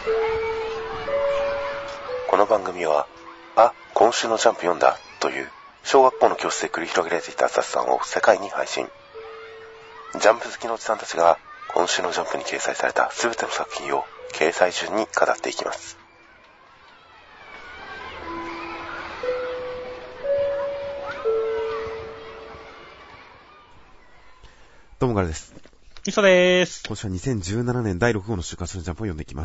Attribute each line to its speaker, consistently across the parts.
Speaker 1: この番組は、今週のジャンプ読んだという小学校の教室で繰り広げられていた雑談を世界に配信。ジャンプ好きのおじさんたちが今週のジャンプに掲載された全ての作品を掲載順に語っていきます。
Speaker 2: どうもガルです。
Speaker 3: みそでーす。
Speaker 2: 今週は2017年第6号の週刊誌のジャンプを読んでいきます。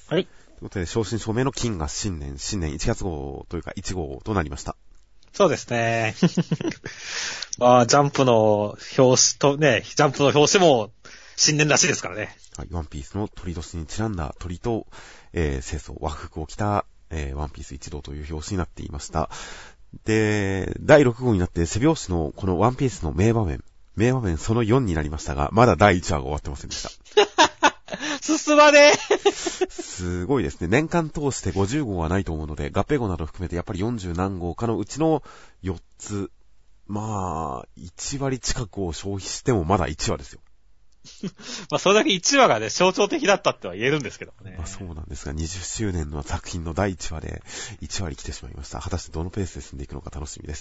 Speaker 3: はい。
Speaker 2: ということで、正真正銘の金が新年1月号というか1号となりました。
Speaker 3: そうですね。まあ、ジャンプの表紙とね、ジャンプの表紙も新年らしいですからね。
Speaker 2: はい、ワンピースの鳥年にちなんだ鳥と、清楚和服を着た、ワンピース一同という表紙になっていました。で、第6号になって背表紙のこのワンピースの名場面その4になりましたが、まだ第1話が終わってませんでした。
Speaker 3: 進まね
Speaker 2: えすごいですね。年間通して50号はないと思うので、合併号など含めてやっぱり40何号かのうちの4つ。まあ、1割近くを消費してもまだ1話ですよ。
Speaker 3: まあ、それだけ1話がね、象徴的だったっては言えるんですけどね。
Speaker 2: まあそうなんですが、20周年の作品の第1話で1割来てしまいました。果たしてどのペースで進んでいくのか楽しみです。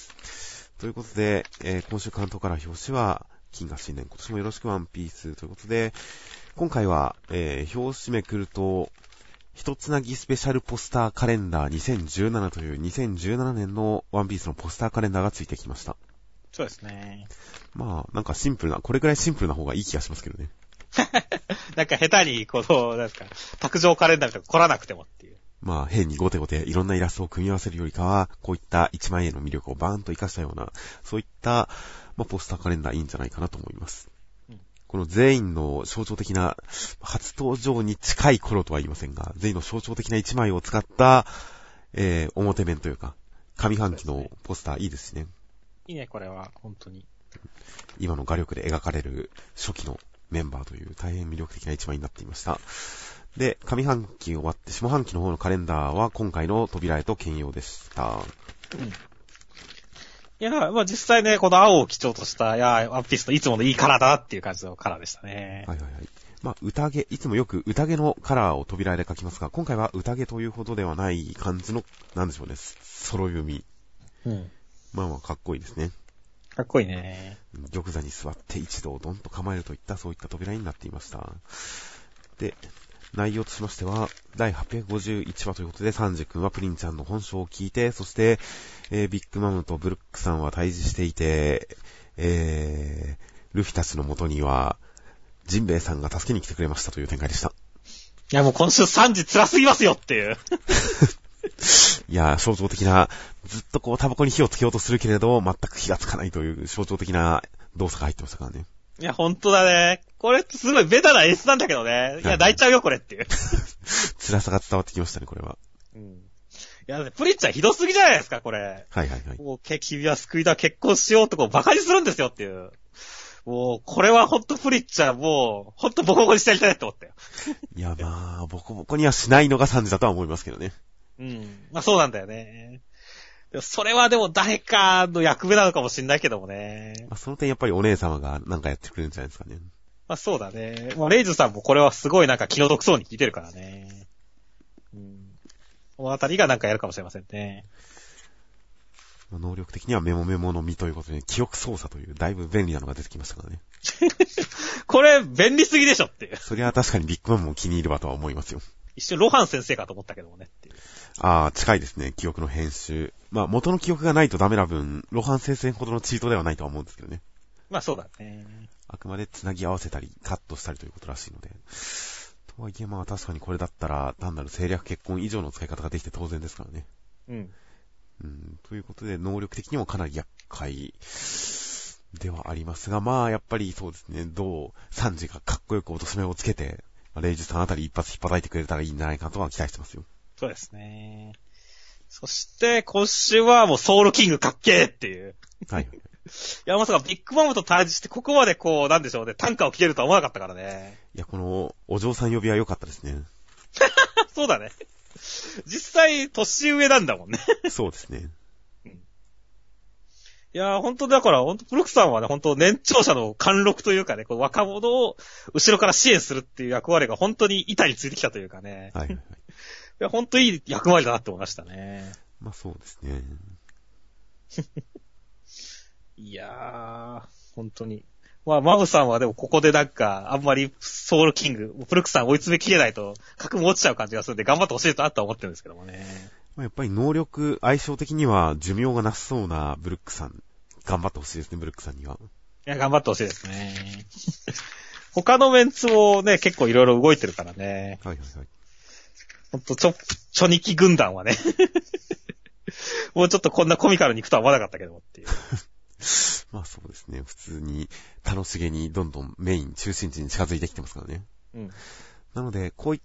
Speaker 2: ということで、今週関東から表紙は、金が新年、今年もよろしくワンピースということで、今回は、表紙めくると、一つなぎスペシャルポスターカレンダー2017という2017年のワンピースのポスターカレンダーがついてきました。
Speaker 3: そうですね。
Speaker 2: まあ、なんかシンプルな、これくらいシンプルな方がいい気がしますけどね。
Speaker 3: なんか下手に、なんですか、卓上カレンダーとか凝らなくてもっていう。
Speaker 2: まあ、変にゴテゴテいろんなイラストを組み合わせるよりかは、こういった1万円の魅力をバーンと活かしたような、そういった、まあ、ポスターカレンダーいいんじゃないかなと思います。この全員の象徴的な、初登場に近い頃とは言いませんが、全員の象徴的な1枚を使った、表面というか、上半期のポスターいいですね。
Speaker 3: いいね、これは、本当に。
Speaker 2: 今の画力で描かれる初期のメンバーという大変魅力的な1枚になっていました。で、上半期終わって下半期の方のカレンダーは今回の扉へと兼用でした。
Speaker 3: いや、まあ実際ね、この青を基調とした、ワンピースのいつものいいカラーだなっていう感じのカラーでしたね。
Speaker 2: はいはいはい。まあ、宴、いつもよく宴のカラーを扉で描きますが、今回は宴というほどではない感じの、なんでしょうね、揃い読み。まあまあ、かっこいいですね。
Speaker 3: かっこいいね。
Speaker 2: 玉座に座って一度ドンと構えるといったそういった扉になっていました。で、内容としましては、第851話ということで、サンジ君はプリンちゃんの本性を聞いて、そして、ビッグマムとブルックさんは対峙していて、ルフィたちの元には、ジンベエさんが助けに来てくれましたという展開でした。
Speaker 3: いやもう今週サンジ辛すぎますよっていう。
Speaker 2: いや、象徴的な、ずっとこうタバコに火をつけようとするけれど、全く火がつかないという象徴的な動作が入ってましたからね。
Speaker 3: いや、ほんとだね。これすごいベタな演出なんだけどね。いや、泣いちゃうよ、これっていう。
Speaker 2: 辛さが伝わってきましたね、これは。
Speaker 3: いや、プリッチャーひどすぎじゃないですか、これ。
Speaker 2: はいはいはい。
Speaker 3: もう、君は救いだ、結婚しようとこうバカにするんですよっていう。もう、これはほんとプリッチャー、もう、ほんとボコボコにしてやりたいって思ったよ。
Speaker 2: いや、まあ、ボコボコにはしないのが3時だとは思いますけどね。
Speaker 3: まあそうなんだよね。それはでも誰かの役目なのかもしんないけどもね。
Speaker 2: まあその点やっぱりお姉様がなんかやってくれるんじゃないですかね。
Speaker 3: まあそうだね。まあレイズさんもこれはすごいなんか気の毒そうに聞いてるからね。このあたりがなんかやるかもしれませんね。
Speaker 2: 能力的にはメモの実ということで、記憶操作というだいぶ便利なのが出てきましたからね。
Speaker 3: これ便利すぎでしょっていう。
Speaker 2: それは確かにビッグマムも気に入るわとは思いますよ。
Speaker 3: 一瞬ロハン先生かと思ったけどもねっていう。
Speaker 2: ああ、近いですね、記憶の編集。まあ元の記憶がないとダメな分、ロハン先生ほどのチートではないとは思うんですけどね。
Speaker 3: まあそうだね。
Speaker 2: あくまで繋ぎ合わせたり、カットしたりということらしいので。とはいえまあ確かにこれだったら、単なる政略結婚以上の使い方ができて当然ですからね。ということで、能力的にもかなり厄介ではありますが、まあやっぱりそうですね、サンジがかっこよく落とし目をつけて、レイジさんあたり一発引っ叩いてくれたらいいんじゃないかとは期待してますよ。
Speaker 3: そうですね。そして、今週はもうソウルキングかっけーっていう。
Speaker 2: はい。
Speaker 3: いや、まさかビッグマムと対峙してここまでこう、なんでしょうね、単価を切れるとは思わなかったからね。
Speaker 2: いや、この、お嬢さん呼びは良かったですね。
Speaker 3: そうだね。実際、年上なんだもんね。
Speaker 2: そうですね。
Speaker 3: いいやー、本当だから、本当ブルックさんはね、本当年長者の貫禄というかね、こう若者を後ろから支援するっていう役割が本当に板についてきたというかね。
Speaker 2: はいはいはい。
Speaker 3: いや、本当いい役割だなって思いましたね。
Speaker 2: まあそうですね。
Speaker 3: いやー、本当に。まあ、マブさんはでもここでなんか、あんまりソウルキング、ブルックさん追い詰めきれないと、格も落ちちゃう感じがするんで、頑張ってほしいとは思ってるんですけどもね。
Speaker 2: まあ、やっぱり能力、相性的には寿命がなさそうなブルックさん、頑張ってほしいですね、ブルックさんには。
Speaker 3: いや、頑張ってほしいですね。他のメンツもね、結構いろいろ動いてるからね。
Speaker 2: はいはいはい。
Speaker 3: ほんと、チョニキ軍団はね。もうちょっとこんなコミカルに行くとは思わなかったけどもっていう。
Speaker 2: まあそうですね。普通に楽しげにどんどんメイン、中心地に近づいてきてますからね。
Speaker 3: うん。
Speaker 2: なので、こういった、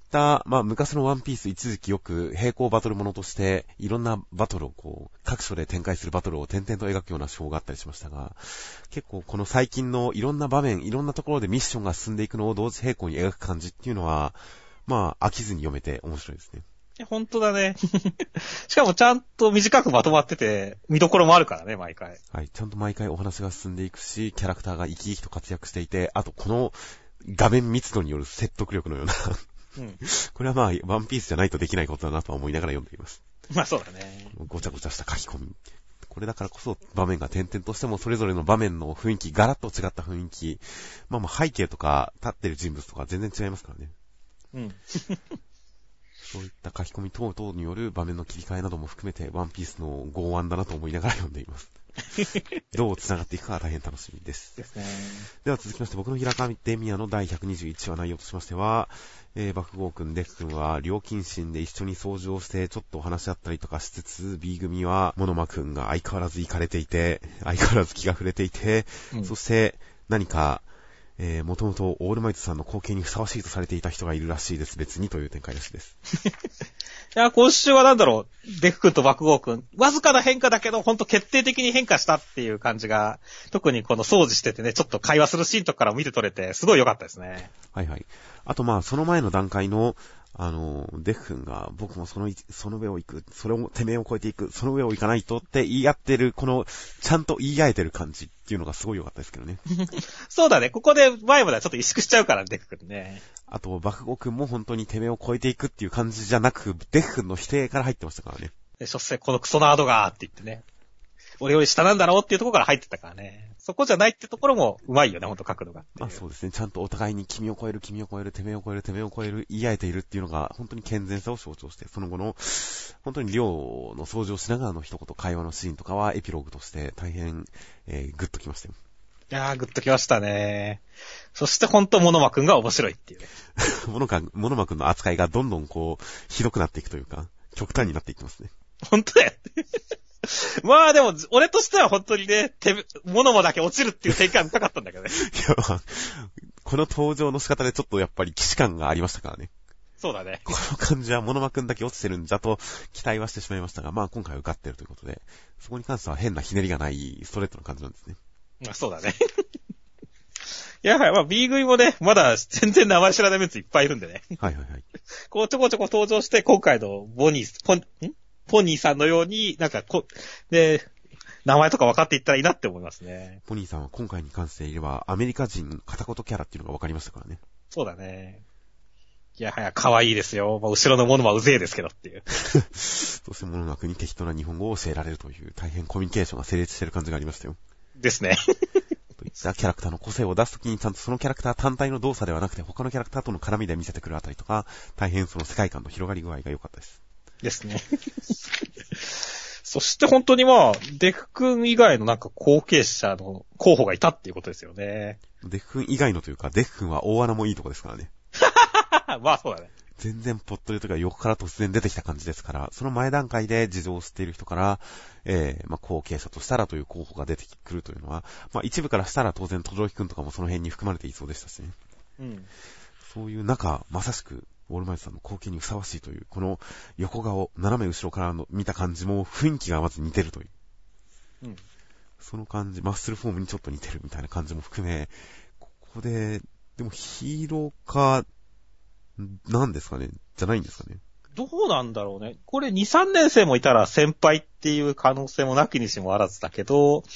Speaker 2: まあ昔のワンピース一時期よく並行バトルものとして、いろんなバトルをこう、各所で展開するバトルを点々と描くようなショーがあったりしましたが、結構この最近のいろんな場面、いろんなところでミッションが進んでいくのを同時並行に描く感じっていうのは、まあ飽きずに読めて面白いですね。
Speaker 3: 本当だね。しかもちゃんと短くまとまってて、見どころもあるからね、毎回。
Speaker 2: はい。ちゃんと毎回お話が進んでいくし、キャラクターが生き生きと活躍していて、あとこの画面密度による説得力のような
Speaker 3: うん、
Speaker 2: これはまあ、ワンピースじゃないとできないことだなとは思いながら読んでいます。
Speaker 3: まあそうだね。
Speaker 2: ごちゃごちゃした書き込み。これだからこそ場面が点々としてもそれぞれの場面の雰囲気、ガラッと違った雰囲気、まあ背景とか立ってる人物とか全然違いますからね。
Speaker 3: うん。
Speaker 2: そういった書き込み等々による場面の切り替えなども含めて、ワンピースの剛腕だなと思いながら読んでいます。どう繋がっていくかは大変楽しみです。
Speaker 3: ですね。
Speaker 2: では続きまして、僕の平川デミアの第121話内容としましては、爆豪くん、デクくんは料金心で一緒に掃除をしてちょっとお話し合ったりとかしつつ、B 組はモノマくんが相変わらず行かれていて、相変わらず気が触れていて、
Speaker 3: うん、
Speaker 2: そして何か、もともとオールマイトさんの後継にふさわしいとされていた人がいるらしいです。別にという展開らしいです。
Speaker 3: いや、今週はなんだろう、デク君と爆豪君、わずかな変化だけど、ほんと決定的に変化したっていう感じが、特にこの掃除しててね、ちょっと会話するシーンとかから見て取れて、すごい良かったですね。
Speaker 2: はいはい。あとまあ、その前の段階の、デク君が、僕もその上を行く、それを、てめえを超えていく、その上を行かないとって言い合ってる、この、ちゃんと言い合えてる感じっていうのがすごい良かったですけどね。
Speaker 3: そうだね、ここで前まではちょっと萎縮しちゃうから、デク君ね。
Speaker 2: あと、爆豪君も本当にてめえを超えていくっていう感じじゃなく、デク君の否定から入ってましたからね。
Speaker 3: 所詮このクソナードがーって言ってね。俺より下なんだろうっていうところから入ってたからね。そこじゃないってところもうまいよね、ほんと角度が。
Speaker 2: まあそうですね。ちゃんとお互いに君を超える、君を超える、てめえを超える、てめえを超える、言い合えているっていうのが、本当に健全さを象徴して、その後の、本当に寮の掃除をしながらの一言会話のシーンとかはエピローグとして大変、グッときましたよ。
Speaker 3: いやー、グッときましたね。そしてほんとモノマくんが面白いっていうね。
Speaker 2: モノマくんの扱いがどんどんこう、ひどくなっていくというか、極端になっていってますね。
Speaker 3: ほんとだよ。まあでも、俺としては本当にね、モノマだけ落ちるっていう展開見たかったんだけどね。
Speaker 2: いや、まあ、この登場の仕方でちょっとやっぱり既視感がありましたからね。
Speaker 3: そうだね。
Speaker 2: この感じはモノマくんだけ落ちてるんじゃと期待はしてしまいましたが、まあ今回受かってるということで、そこに関しては変なひねりがないストレートな感じなんですね。
Speaker 3: まあそうだね。いや、まあ B 組もね、まだ全然名前知らないメンツいっぱいいるんでね。
Speaker 2: はいはいはい。
Speaker 3: こうちょこちょこ登場して、今回のポニーさんのように、なんかで、名前とか分かっていったらいいなって思いますね。
Speaker 2: ポニーさんは今回に関していれば、アメリカ人片言キャラっていうのが分かりましたからね。
Speaker 3: そうだね。いやはや、可愛いですよ。まあ、後ろのものはうぜえですけどっていう。
Speaker 2: そして物学に適当な日本語を教えられるという、大変コミュニケーションが成立している感じがありましたよ。
Speaker 3: ですね。
Speaker 2: といったキャラクターの個性を出すときにちゃんとそのキャラクター単体の動作ではなくて、他のキャラクターとの絡みで見せてくるあたりとか、大変その世界観の広がり具合が良かったです。
Speaker 3: ですね。そして本当にまあ、デク君以外のなんか後継者の候補がいたっていうことですよね。
Speaker 2: デク君以外のというか、デク君は大穴もいいとこですからね。
Speaker 3: まあそうだね。
Speaker 2: 全然ポッというときは横から突然出てきた感じですから、その前段階で事情を知っている人から、まあ後継者としたらという候補が出てくるというのは、まあ一部からしたら当然、トジョヒ君とかもその辺に含まれていそうでしたしね。
Speaker 3: うん。
Speaker 2: そういう中、まさしく、オールマイトさんの後継にふさわしいという、この横顔、斜め後ろからの見た感じも雰囲気がまず似てるという。
Speaker 3: うん。
Speaker 2: その感じ、マッスルフォームにちょっと似てるみたいな感じも含め、ここで、でもヒーローか、なんですかねじゃないんですかね。
Speaker 3: どうなんだろうね。これ2、3年生もいたら先輩っていう可能性もなきにしもあらずだけど、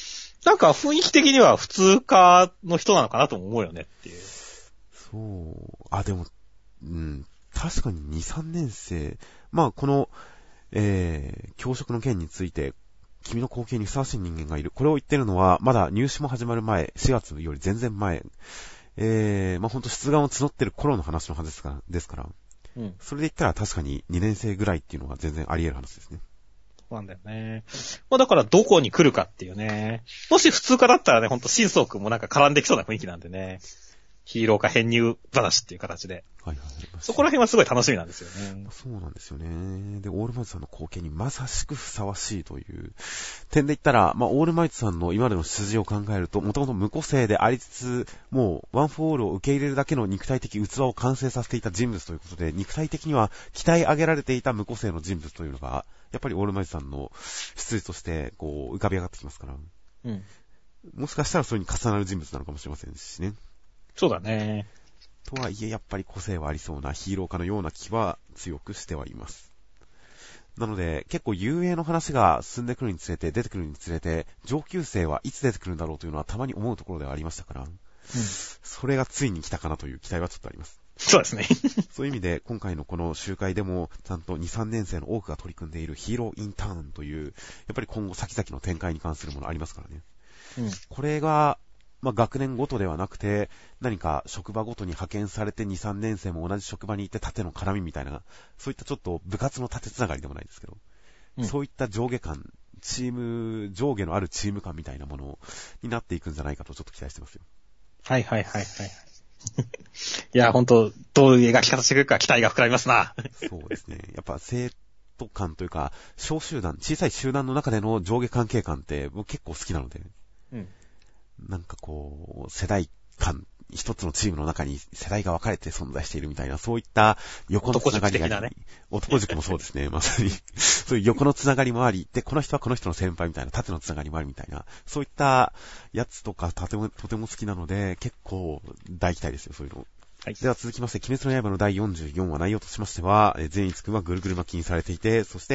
Speaker 3: なんか雰囲気的には普通科の人なのかなとも思うよねっていう。
Speaker 2: そう。でも、確かに2、3年生。まあ、この、教職の件について、君の後継にふさわしい人間がいる。これを言ってるのは、まだ入試も始まる前、4月より全然前。まあ、ほんと出願を募ってる頃の話の話ですから。それで言ったら確かに2年生ぐらいっていうのは全然あり得る話ですね。
Speaker 3: そうなんだよね。まあだからどこに来るかっていうね。もし普通科だったらね、ほんと新宗くんもなんか絡んできそうな雰囲気なんでね。ヒーロー化編入話っていう形で。
Speaker 2: はいはい。
Speaker 3: そこら辺はすごい楽しみなんですよね。
Speaker 2: そうなんですよね。で、オールマイトさんの後継にまさしくふさわしいという点で言ったら、まあ、オールマイトさんの今までの出自を考えると、もともと無個性でありつつ、もうワンフォーオールを受け入れるだけの肉体的器を完成させていた人物ということで、肉体的には鍛え上げられていた無個性の人物というのが、やっぱりオールマイトさんの出自として、こう、浮かび上がってきますから。もしかしたらそれに重なる人物なのかもしれませんしね。
Speaker 3: そうだね。
Speaker 2: とはいえ、やっぱり個性はありそうなヒーロー化のような気は強くしてはいます。なので、結構遊泳の話が進んでくるにつれて、出てくるにつれて、上級生はいつ出てくるんだろうというのはたまに思うところではありましたから、それがついに来たかなという期待はちょっとあります。
Speaker 3: そうですね。
Speaker 2: そういう意味で、今回のこの集会でも、ちゃんと2、3年生の多くが取り組んでいるヒーローインターンという、やっぱり今後先々の展開に関するものありますからね。これが、まあ、学年ごとではなくて、何か職場ごとに派遣されて2、3年生も同じ職場に行って縦の絡みみたいな、そういったちょっと部活の縦つながりでもないですけど、そういった上下感、上下のあるチーム感みたいなものになっていくんじゃないかとちょっと期待してますよ。
Speaker 3: はい。いや、ほんと、どういう描き方してくるか期待が膨らみますな。
Speaker 2: そうですね。やっぱ生徒感というか、小集団、小さい集団の中での上下関係感って僕結構好きなので、なんかこう、世代間、一つのチームの中に世代が分かれて存在しているみたいな、そういった横のつながりがあり、男塾もそうですね、まさに。そういう横のつながりもあり、で、この人はこの人の先輩みたいな、縦のつながりもあるみたいな、そういったやつとかとても好きなので、結構大期待ですよ、そういうの。はい、では続きまして、鬼滅の刃の第44話内容としましては、善逸くんはぐるぐる巻きにされていて、そして、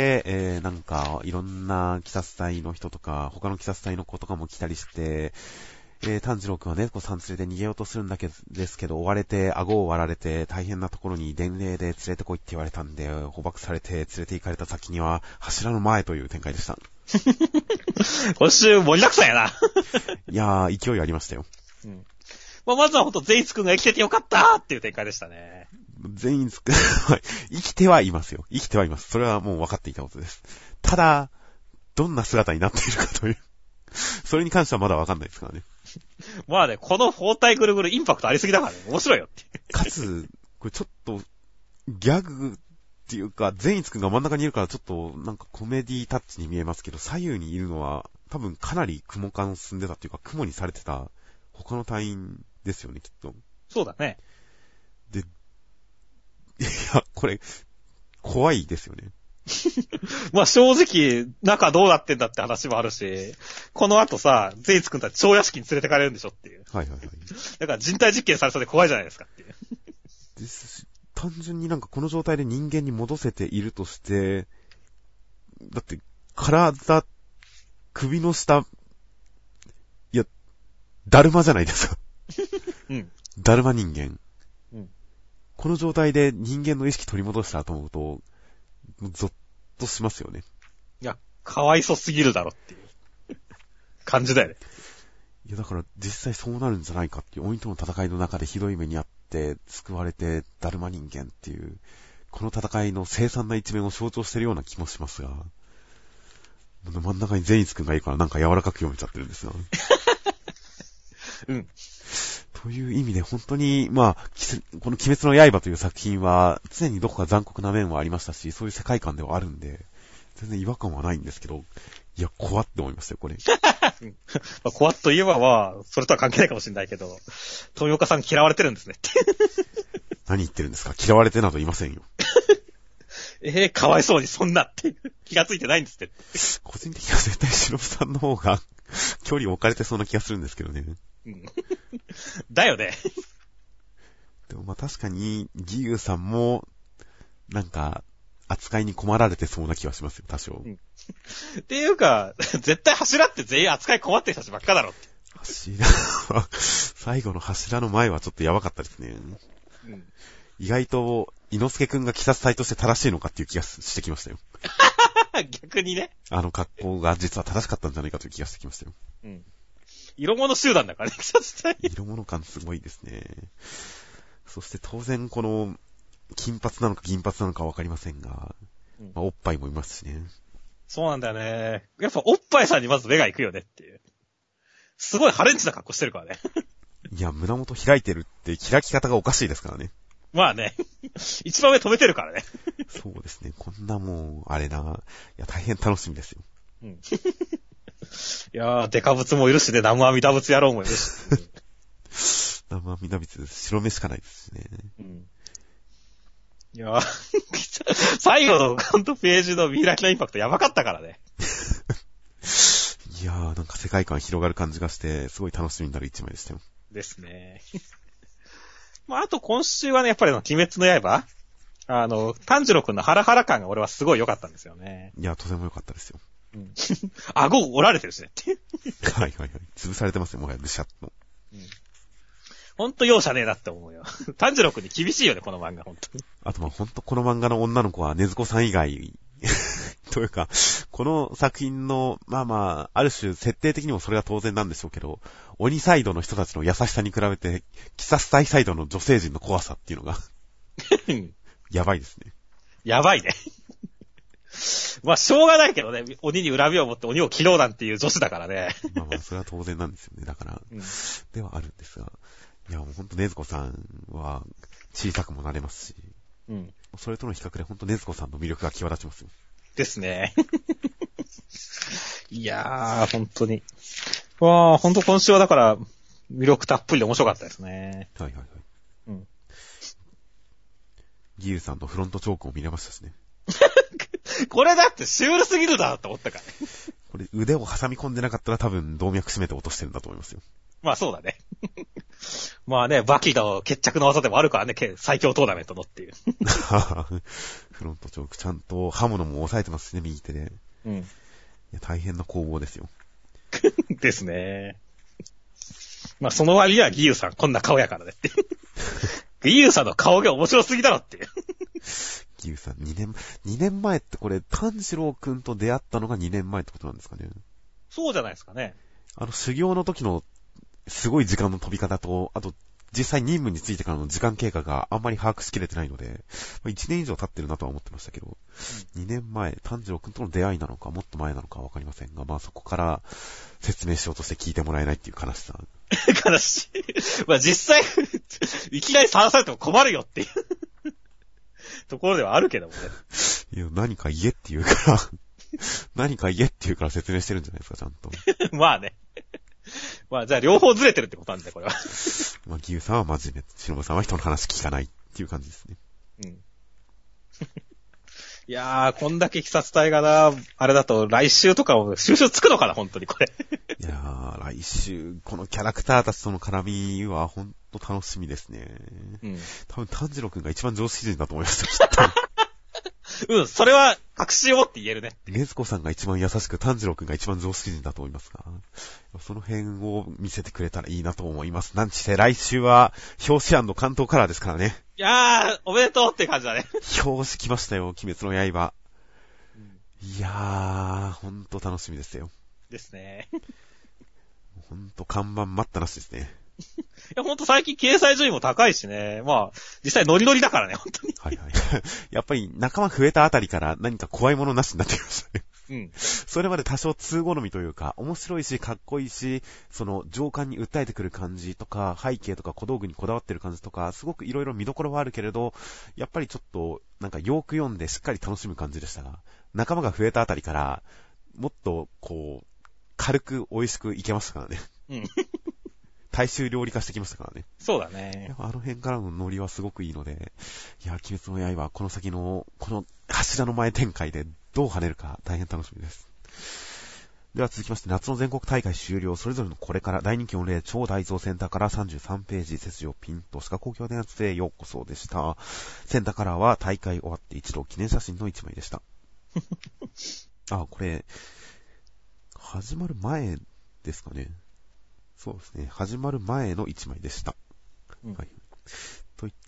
Speaker 2: なんか、いろんな鬼殺隊の人とか、他の鬼殺隊の子とかも来たりして、炭治郎くんは猫さん連れて逃げようとするんですけど、追われて、顎を割られて、大変なところに伝令で連れてこいって言われたんで、捕獲されて連れて行かれた先には、柱の前という展開でした。
Speaker 3: 今週盛りだくさんやな。
Speaker 2: いやー、勢いありましたよ。
Speaker 3: まあ、まずはほんと善逸くんが生きててよかったっていう展開でしたね。
Speaker 2: 善逸くんは生きてはいますよ。生きてはいます。それはもう分かっていたことです。ただ、どんな姿になっているかという。それに関してはまだ分かんないですからね。
Speaker 3: まあね、この包帯ぐるぐるインパクトありすぎだからね。面白いよって。
Speaker 2: かつ、これちょっと、ギャグっていうか、善逸くんが真ん中にいるからちょっとなんかコメディタッチに見えますけど、左右にいるのは多分かなり雲感進んでたっていうか、雲にされてた他の隊員ですよね、きっと。
Speaker 3: そうだね。
Speaker 2: で、いや、これ、怖いですよね。
Speaker 3: まあ正直、中どうなってんだって話もあるし、この後さ、善逸くんたち超屋敷に連れてかれるんでしょっていう。
Speaker 2: はい。
Speaker 3: だから人体実験されそうで怖いじゃないですかっていう。
Speaker 2: ですし、単純になんかこの状態で人間に戻せているとして、だって、体、首の下、いや、だるまじゃないですか。だるま人間。この状態で人間の意識取り戻したと思うと、ゾッとしますよね。
Speaker 3: いや、かわいそすぎるだろっていう感じだよね。
Speaker 2: いや、だから実際そうなるんじゃないかっていう、鬼との戦いの中でひどい目にあって、救われて、だるま人間っていう、この戦いの凄惨な一面を象徴してるような気もしますが、真ん中に善逸くんがいるからなんか柔らかく読めちゃってるんですが。という意味で本当に、まあ、この鬼滅の刃という作品は常にどこか残酷な面はありましたし、そういう世界観ではあるんで、全然違和感はないんですけど、いや、怖って思いましたよ、これ。
Speaker 3: まあ、怖っといえばまあ、それとは関係ないかもしれないけど、富岡さん嫌われてるんですねって。
Speaker 2: 何言ってるんですか？嫌われてなどいませんよ。
Speaker 3: かわいそうにそんなって気がついてないんですって。
Speaker 2: 個人的には絶対忍さんの方が距離を置かれてそうな気がするんですけどね。
Speaker 3: だよね。
Speaker 2: でもまあ確かに、義勇さんも、なんか、扱いに困られてそうな気はしますよ、多少。
Speaker 3: っていうか、絶対柱って全員扱い困ってる人たちばっかだろって。
Speaker 2: 柱は、最後の柱の前はちょっとやばかったですね。うん、意外と、伊之助くんが鬼殺隊として正しいのかっていう気がしてきましたよ。
Speaker 3: 逆にね。
Speaker 2: あの格好が実は正しかったんじゃないかという気がしてきましたよ。
Speaker 3: うん。色物集団だからね、鬼殺隊。
Speaker 2: 色物感すごいですね。そして当然この、金髪なのか銀髪なのかわかりませんが、うんまあ、おっぱいもいますしね。
Speaker 3: そうなんだよね。やっぱおっぱいさんにまず目が行くよねっていう。すごいハレンチな格好してるからね。
Speaker 2: いや、胸元開いてるって開き方がおかしいですからね。
Speaker 3: まあね。一番上止めてるからね。
Speaker 2: そうですね。こんなもう、あれな。いや、大変楽しみですよ。うん。い
Speaker 3: やー、デカブツもいるしね、南無阿弥陀仏野郎もいるし。
Speaker 2: 南無阿弥陀仏、白目しかないですしね。うん。
Speaker 3: いやー、最後のほんとページの見開きのインパクトやばかったからね。
Speaker 2: いやー、なんか世界観広がる感じがして、すごい楽しみになる一枚でしたよ。
Speaker 3: ですね。まあ、あと今週はね、やっぱり鬼滅の刃炭治郎くんのハラハラ感が俺はすごい良かったんですよね。
Speaker 2: いや、とても良かったですよ。
Speaker 3: うん。顎折られてるしねって。
Speaker 2: はいはいはい。潰されてますよ、もはやぐしゃっと。うん。
Speaker 3: ほんと容赦ねえなって思うよ。炭治郎くんに厳しいよね、この漫画、ほんとに。
Speaker 2: あとまあほんとこの漫画の女の子はねずこさん以外、というか、この作品の、まあまあ、ある種設定的にもそれは当然なんでしょうけど、鬼サイドの人たちの優しさに比べて、鬼殺隊サイドの女性陣の怖さっていうのが、やばいですね。
Speaker 3: やばいね。まあ、しょうがないけどね、鬼に恨みを持って鬼を切ろうなんていう女子だからね。
Speaker 2: まあまあ、それは当然なんですよね。だから、うん、ではあるんですが、いや、もうほんとねずこさんは小さくもなれますし、うん。それとの比較でほんとねずこさんの魅力が際立ちますよ。
Speaker 3: ですね。いやー、ほんとに。わー、ほんと今週はだから、魅力たっぷりで面白かったですね。
Speaker 2: はいはいはい。うん。ギルさんのフロントチョークを見れましたしね。
Speaker 3: これだってシュールすぎるだと思ったから。
Speaker 2: これ腕を挟み込んでなかったら多分動脈締めて落としてるんだと思いますよ。
Speaker 3: まあそうだね。まあね、バキの決着の技でもあるからね、最強トーナメントのっていう。
Speaker 2: フロントチョークちゃんと刃物も押さえてますしね、右手で。うん。いや、大変な攻防ですよ。
Speaker 3: ですね。まあその割にはギユさんこんな顔やからねって。ギユさんの顔が面白すぎだろっていう。
Speaker 2: ギユさん2年前ってこれ、炭治郎くんと出会ったのが2年前ってことなんですかね。
Speaker 3: そうじゃないですかね。
Speaker 2: 修行の時のすごい時間の飛び方と、あと実際任務についてからの時間経過があんまり把握しきれてないので、1年以上経ってるなとは思ってましたけど、2年前、炭治郎くんとの出会いなのか、もっと前なのかわかりませんが、まあそこから説明しようとして聞いてもらえないっていう悲しさ。
Speaker 3: 悲しい。まあ実際、いきなり晒されても困るよっていうところではあるけどもね。
Speaker 2: いや、何か言えって言うから、何か言えって言うから説明してるんじゃないですか、ちゃんと。
Speaker 3: まあね。まあじゃあ両方ずれてるってことなんだよ、これは。
Speaker 2: まあ、ギユさんは真面目、シノブさんは人の話聞かないっていう感じですね。うん。
Speaker 3: いやー、こんだけ鬼殺隊がな、あれだと来週とかも収集つくのかな、本当にこれ。
Speaker 2: いやー、来週、このキャラクターたちとの絡みは本当楽しみですね。うん。多分炭治郎くんが一番常識人だと思いました、きっと。
Speaker 3: うん、それは確信をって言えるね。
Speaker 2: ねずこさんが一番優しく、炭治郎くんが一番常識人だと思いますが、その辺を見せてくれたらいいなと思います。なんちて来週は、表紙&関東カラーですからね。
Speaker 3: いやー、おめでとうって感じだね。
Speaker 2: 表紙来ましたよ、鬼滅の刃。いやー、ほんと楽しみですよ。
Speaker 3: ですね。
Speaker 2: ほんと看板待ったなしですね。
Speaker 3: いや、ほんと最近掲載順位も高いしね。まあ、実際ノリノリだからね、ほんとに。
Speaker 2: はいはい。やっぱり仲間増えたあたりから何か怖いものなしになってきましたね。うん。それまで多少通好みというか、面白いし、かっこいいし、その情感に訴えてくる感じとか、背景とか小道具にこだわってる感じとか、すごくいろいろ見どころはあるけれど、やっぱりちょっと、なんかよく読んでしっかり楽しむ感じでしたが、仲間が増えたあたりから、もっと、こう、軽く美味しくいけましたからね。うん。大衆料理化してきましたからね。
Speaker 3: そうだね。
Speaker 2: あの辺からのノリはすごくいいので、いや、鬼滅の刃、この先の、この柱の前展開でどう跳ねるか大変楽しみです。では続きまして、夏の全国大会終了、それぞれのこれから大人気御礼超大蔵センターから33ページ、切除ピンと歯科公共電圧へようこそでした。センターカラーは大会終わって一度記念写真の一枚でした。 あ、これ、始まる前ですかね。そうですね。始まる前の1枚でした。
Speaker 3: うん、
Speaker 2: はい。といった、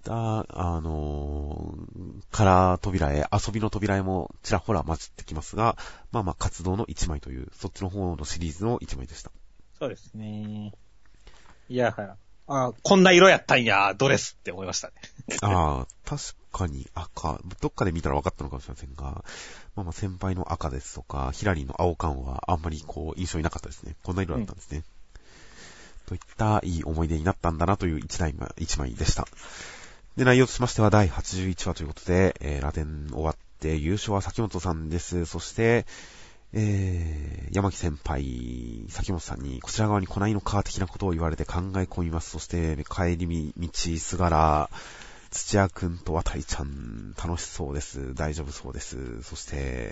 Speaker 2: カラー扉絵、遊びの扉絵もちらほら混じってきますが、まあまあ活動の1枚という、そっちの方のシリーズの1枚でした。
Speaker 3: そうですね。いやはや。こんな色やったんや、ドレスって思いましたね。
Speaker 2: ああ、確かに赤、どっかで見たら分かったのかもしれませんが、まあまあ先輩の赤ですとか、ヒラリーの青感はあんまりこう印象になかったですね。こんな色だったんですね。といったいい思い出になったんだなという1枚でした。で、内容としましては第81話ということで、ラテン終わって優勝は崎本さんです。そして、山木先輩、崎本さんにこちら側に来ないのか的なことを言われて考え込みます。そして帰り道、菅原、土屋くんと渡りちゃん、楽しそうです。大丈夫そうです。そして、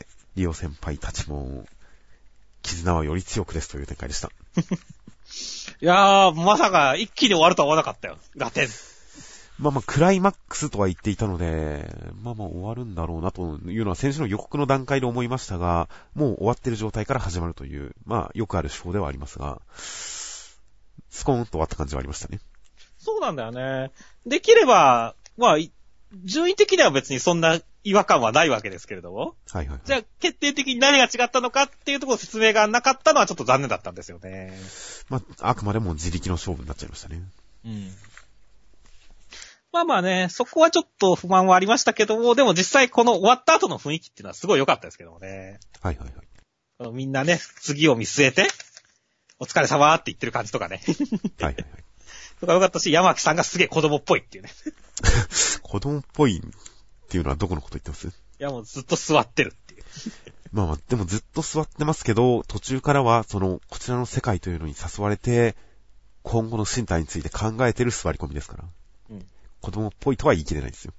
Speaker 2: リオ先輩たちも、絆はより強くですという展開でした。
Speaker 3: いやー、まさか一気に終わるとは思わなかったよ。ラテン。
Speaker 2: まあまあ、クライマックスとは言っていたので、まあまあ終わるんだろうなというのは先週の予告の段階で思いましたが、もう終わってる状態から始まるという、まあよくある手法ではありますが、スコーンと終わった感じはありましたね。
Speaker 3: そうなんだよね。できれば、まあ、順位的には別にそんな違和感はないわけですけれども。
Speaker 2: はいはい。
Speaker 3: じゃあ、決定的に何が違ったのかっていうところ説明がなかったのはちょっと残念だったんですよね。
Speaker 2: まあ、あくまでも自力の勝負になっちゃいましたね。
Speaker 3: うん。まあまあね、そこはちょっと不満はありましたけども、でも実際この終わった後の雰囲気っていうのはすごい良かったですけどもね。
Speaker 2: はいはいはい。
Speaker 3: みんなね、次を見据えて、お疲れ様って言ってる感じとかね。
Speaker 2: はいはいはい。
Speaker 3: とか良かったし、山木さんがすげえ子供っぽいっていうね。
Speaker 2: 子供っぽいっていうのはどこのこと言ってます？
Speaker 3: いやもうずっと座ってるっていう。
Speaker 2: まあまあ、でもずっと座ってますけど、途中からはこちらの世界というのに誘われて、今後の身体について考えてる座り込みですから。うん。子供っぽいとは言い切れないですよ。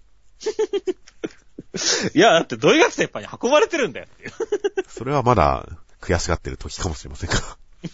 Speaker 3: いや、だって土井学先輩に運ばれてるんだよっていう。
Speaker 2: それはまだ悔しがってる時かもしれませんか。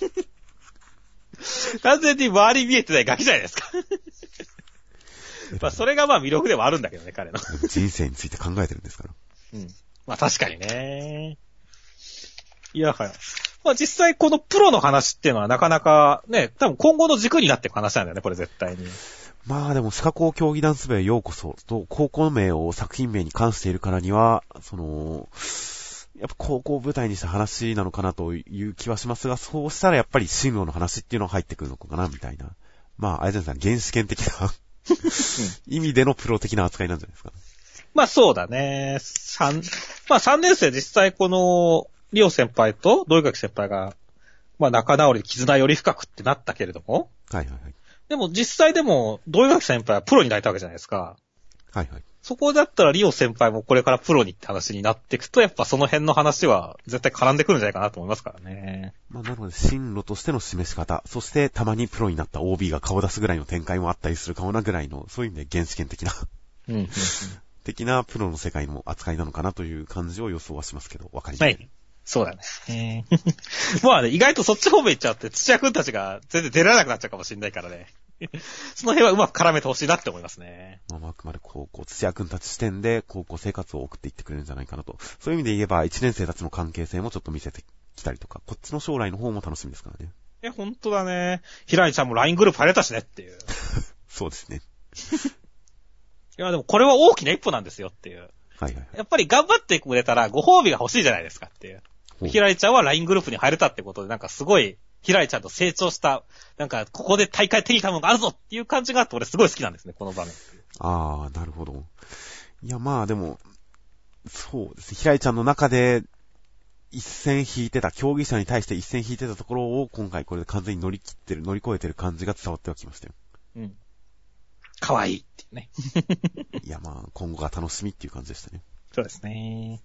Speaker 3: 完全に周り見えてないガキじゃないですか。まあそれがまあ魅力ではあるんだけどね、彼の。
Speaker 2: 人生について考えてるんですから。
Speaker 3: うん。まあ確かにね。いやはや。まあ実際このプロの話っていうのはなかなかね、多分今後の軸になっていく話なんだよね、これ絶対に。
Speaker 2: まあでも、スカ高競技ダンス部へようこそと、高校名を作品名に関しているからには、やっぱ高校を舞台にした話なのかなという気はしますが、そうしたらやっぱり進路の話っていうのが入ってくるのかな、みたいな。まあ、あれじゃないですか、原始圏的な意味でのプロ的な扱いなんじゃないですか。
Speaker 3: まあそうだね。まあ3年生実際この、リオ先輩と土井垣先輩が、まあ仲直り絆より深くってなったけれども。
Speaker 2: はいはいはい。
Speaker 3: でも実際でも、土井垣先輩はプロになりたわけじゃないですか。
Speaker 2: はいはい。
Speaker 3: そこだったらリオ先輩もこれからプロにって話になっていくと、やっぱその辺の話は絶対絡んでくるんじゃないかなと思いますからね。
Speaker 2: まあなので、進路としての示し方、そしてたまにプロになった OB が顔出すぐらいの展開もあったりするかもなぐらいの、そういう意味で原始圏的な的なプロの世界の扱いなのかなという感じを予想はしますけど、わかります。はい。
Speaker 3: そうだね。まあね、意外とそっち方面行っちゃって、土屋くんたちが全然出られなくなっちゃうかもしれないからね。その辺はうまく絡めてほしいなって思いますね。
Speaker 2: まあ、あくまで土屋くんたち視点で高校生活を送っていってくれるんじゃないかなと。そういう意味で言えば、1年生たちの関係性もちょっと見せてきたりとか、こっちの将来の方も楽しみですからね。
Speaker 3: ほんとだね。平井ちゃんも LINE グループ入れたしねっていう。
Speaker 2: そうですね。
Speaker 3: いや、でもこれは大きな一歩なんですよっていう。
Speaker 2: はいはい。
Speaker 3: やっぱり頑張ってくれたらご褒美が欲しいじゃないですかっていう。平井ちゃんは LINE グループに入れたってことで、なんかすごい、平井ちゃんと成長した、なんかここで大会手に入れたものがあるぞっていう感じがあって、俺すごい好きなんですね、この場面。
Speaker 2: ああ、なるほど。いや、まあでも、そうですね。平井ちゃんの中で、一線引いてた、競技者に対して一線引いてたところを、今回これで完全に乗り越えてる感じが伝わってはきましたよ。うん。
Speaker 3: 可愛いっていうね。
Speaker 2: いや、まあ、今後が楽しみっていう感じでしたね。
Speaker 3: そうですね。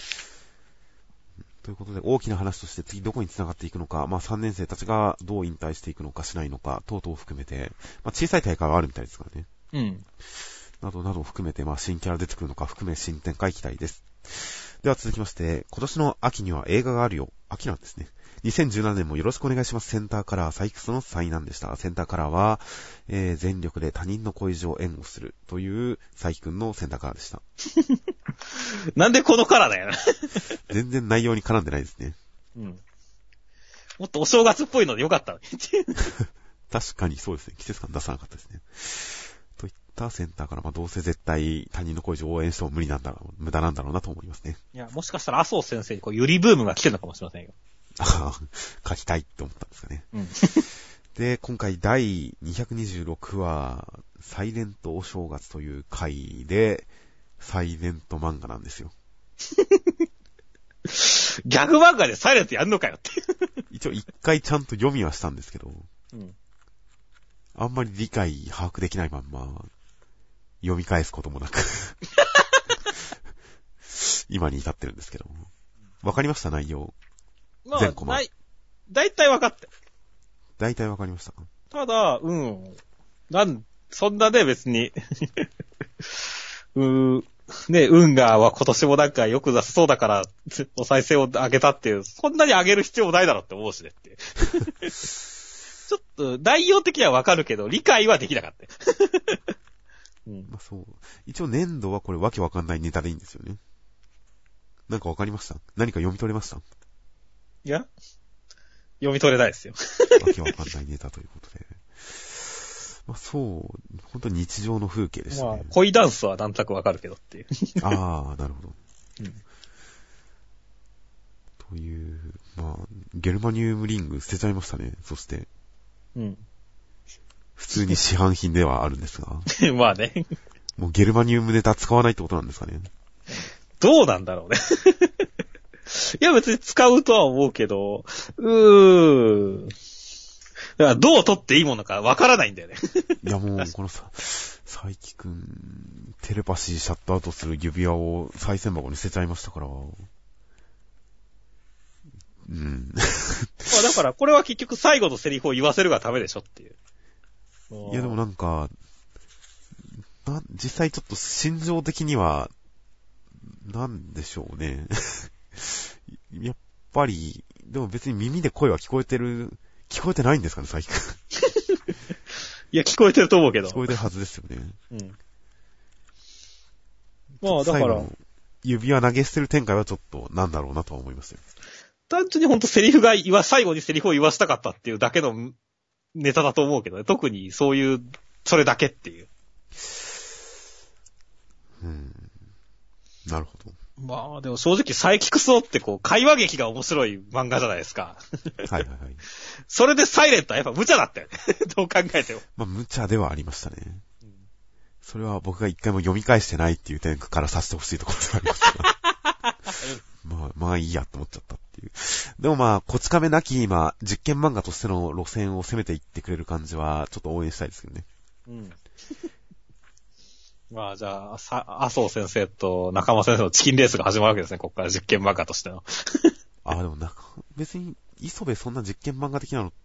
Speaker 2: ということで、大きな話として次どこに繋がっていくのか、まあ3年生たちがどう引退していくのかしないのか、等々を含めて、まあ小さい大会はあるみたいですからね。うん。などなどを含めて、まあ新キャラ出てくるのか含め新展開期待です。では続きまして、今年の秋には映画があるよ。秋なんですね。2017年もよろしくお願いします。センターカラーサイクスの災難でした。センターカラーは、全力で他人の恋路を援護するという佐伯くんのセンターカラーでした。
Speaker 3: なんでこのカラーだよ。
Speaker 2: 全然内容に絡んでないですね。
Speaker 3: うん。もっとお正月っぽいのでよかったのにっていう。
Speaker 2: 確かにそうですね。季節感出さなかったですね。といったセンターから、どうせ絶対他人の恋路を応援しても無駄なんだろうなと思いますね。
Speaker 3: いや、もしかしたら麻生先生にユリブームが来てるのかもしれませんよ。
Speaker 2: 書きたいって思ったんですかね。
Speaker 3: うん。
Speaker 2: で、今回第226話、サイレントお正月という回で、サイレント漫画なんですよ。
Speaker 3: ギャグ漫画でサイレントやんのかよって。
Speaker 2: 一応一回ちゃんと読みはしたんですけど、
Speaker 3: うん、
Speaker 2: あんまり理解把握できないまんま、読み返すこともなく、今に至ってるんですけど。わかりました内容。
Speaker 3: まあ、
Speaker 2: 全コマ。
Speaker 3: だいたいわかった。
Speaker 2: だいたいわかりましたか？
Speaker 3: ただ、そんなね、別に、ね、運河は今年もなんかよく出せそうだから、お再生を上げたっていう、そんなに上げる必要もないだろうって思うしねって。ちょっと、内容的にはわかるけど、理解はできなかった。うん、
Speaker 2: そう。一応年度はこれわけわかんないネタでいいんですよね。なんかわかりました？何か読み取れました？
Speaker 3: いや、読み取れないですよ。
Speaker 2: わけわかんないネタということで。そう、本当に日常の風景でしたね。
Speaker 3: 恋ダンスはなんとなくわかるけどっていう。
Speaker 2: ああ、なるほど。
Speaker 3: うん、
Speaker 2: という、ゲルマニウムリング捨てちゃいましたね。そして。
Speaker 3: うん。
Speaker 2: 普通に市販品ではあるんですが。
Speaker 3: まあね。
Speaker 2: もうゲルマニウムネタ使わないってことなんですかね。
Speaker 3: どうなんだろうね。いや別に使うとは思うけど、だからどう取っていいものかわからないんだよね。
Speaker 2: いやもう、この佐伯くん、テレパシーシャットアウトする指輪を賽銭箱に捨てちゃいましたから。うん。
Speaker 3: だから、これは結局最後のセリフを言わせるがためでしょっていう。
Speaker 2: いやでもなんか、実際ちょっと心情的には、なんでしょうね。やっぱり、でも別に耳で声は聞こえてないんですかね、最近。
Speaker 3: いや、聞こえてると思うけど。
Speaker 2: 聞こえてるはずですよね。
Speaker 3: うん。だから。
Speaker 2: 指輪投げ捨てる展開はちょっとなんだろうなとは思いますよ。
Speaker 3: 単純にほんと最後にセリフを言わしたかったっていうだけのネタだと思うけどね。特にそれだけっていう。
Speaker 2: なるほど。
Speaker 3: でも正直サイキクソって会話劇が面白い漫画じゃないですか。
Speaker 2: はい。
Speaker 3: それでサイレントはやっぱ無茶だったよね。どう考えても。
Speaker 2: 無茶ではありましたね。それは僕が一回も読み返してないっていう点からさせてほしいところではありますが。いいやと思っちゃったっていう。でもこち亀なき今、実験漫画としての路線を攻めていってくれる感じは、ちょっと応援したいですけどね。
Speaker 3: うん。じゃあ、麻生先生と中間先生のチキンレースが始まるわけですね、ここから実験漫画としての。
Speaker 2: でも別に、磯部そんな実験漫画的なのって、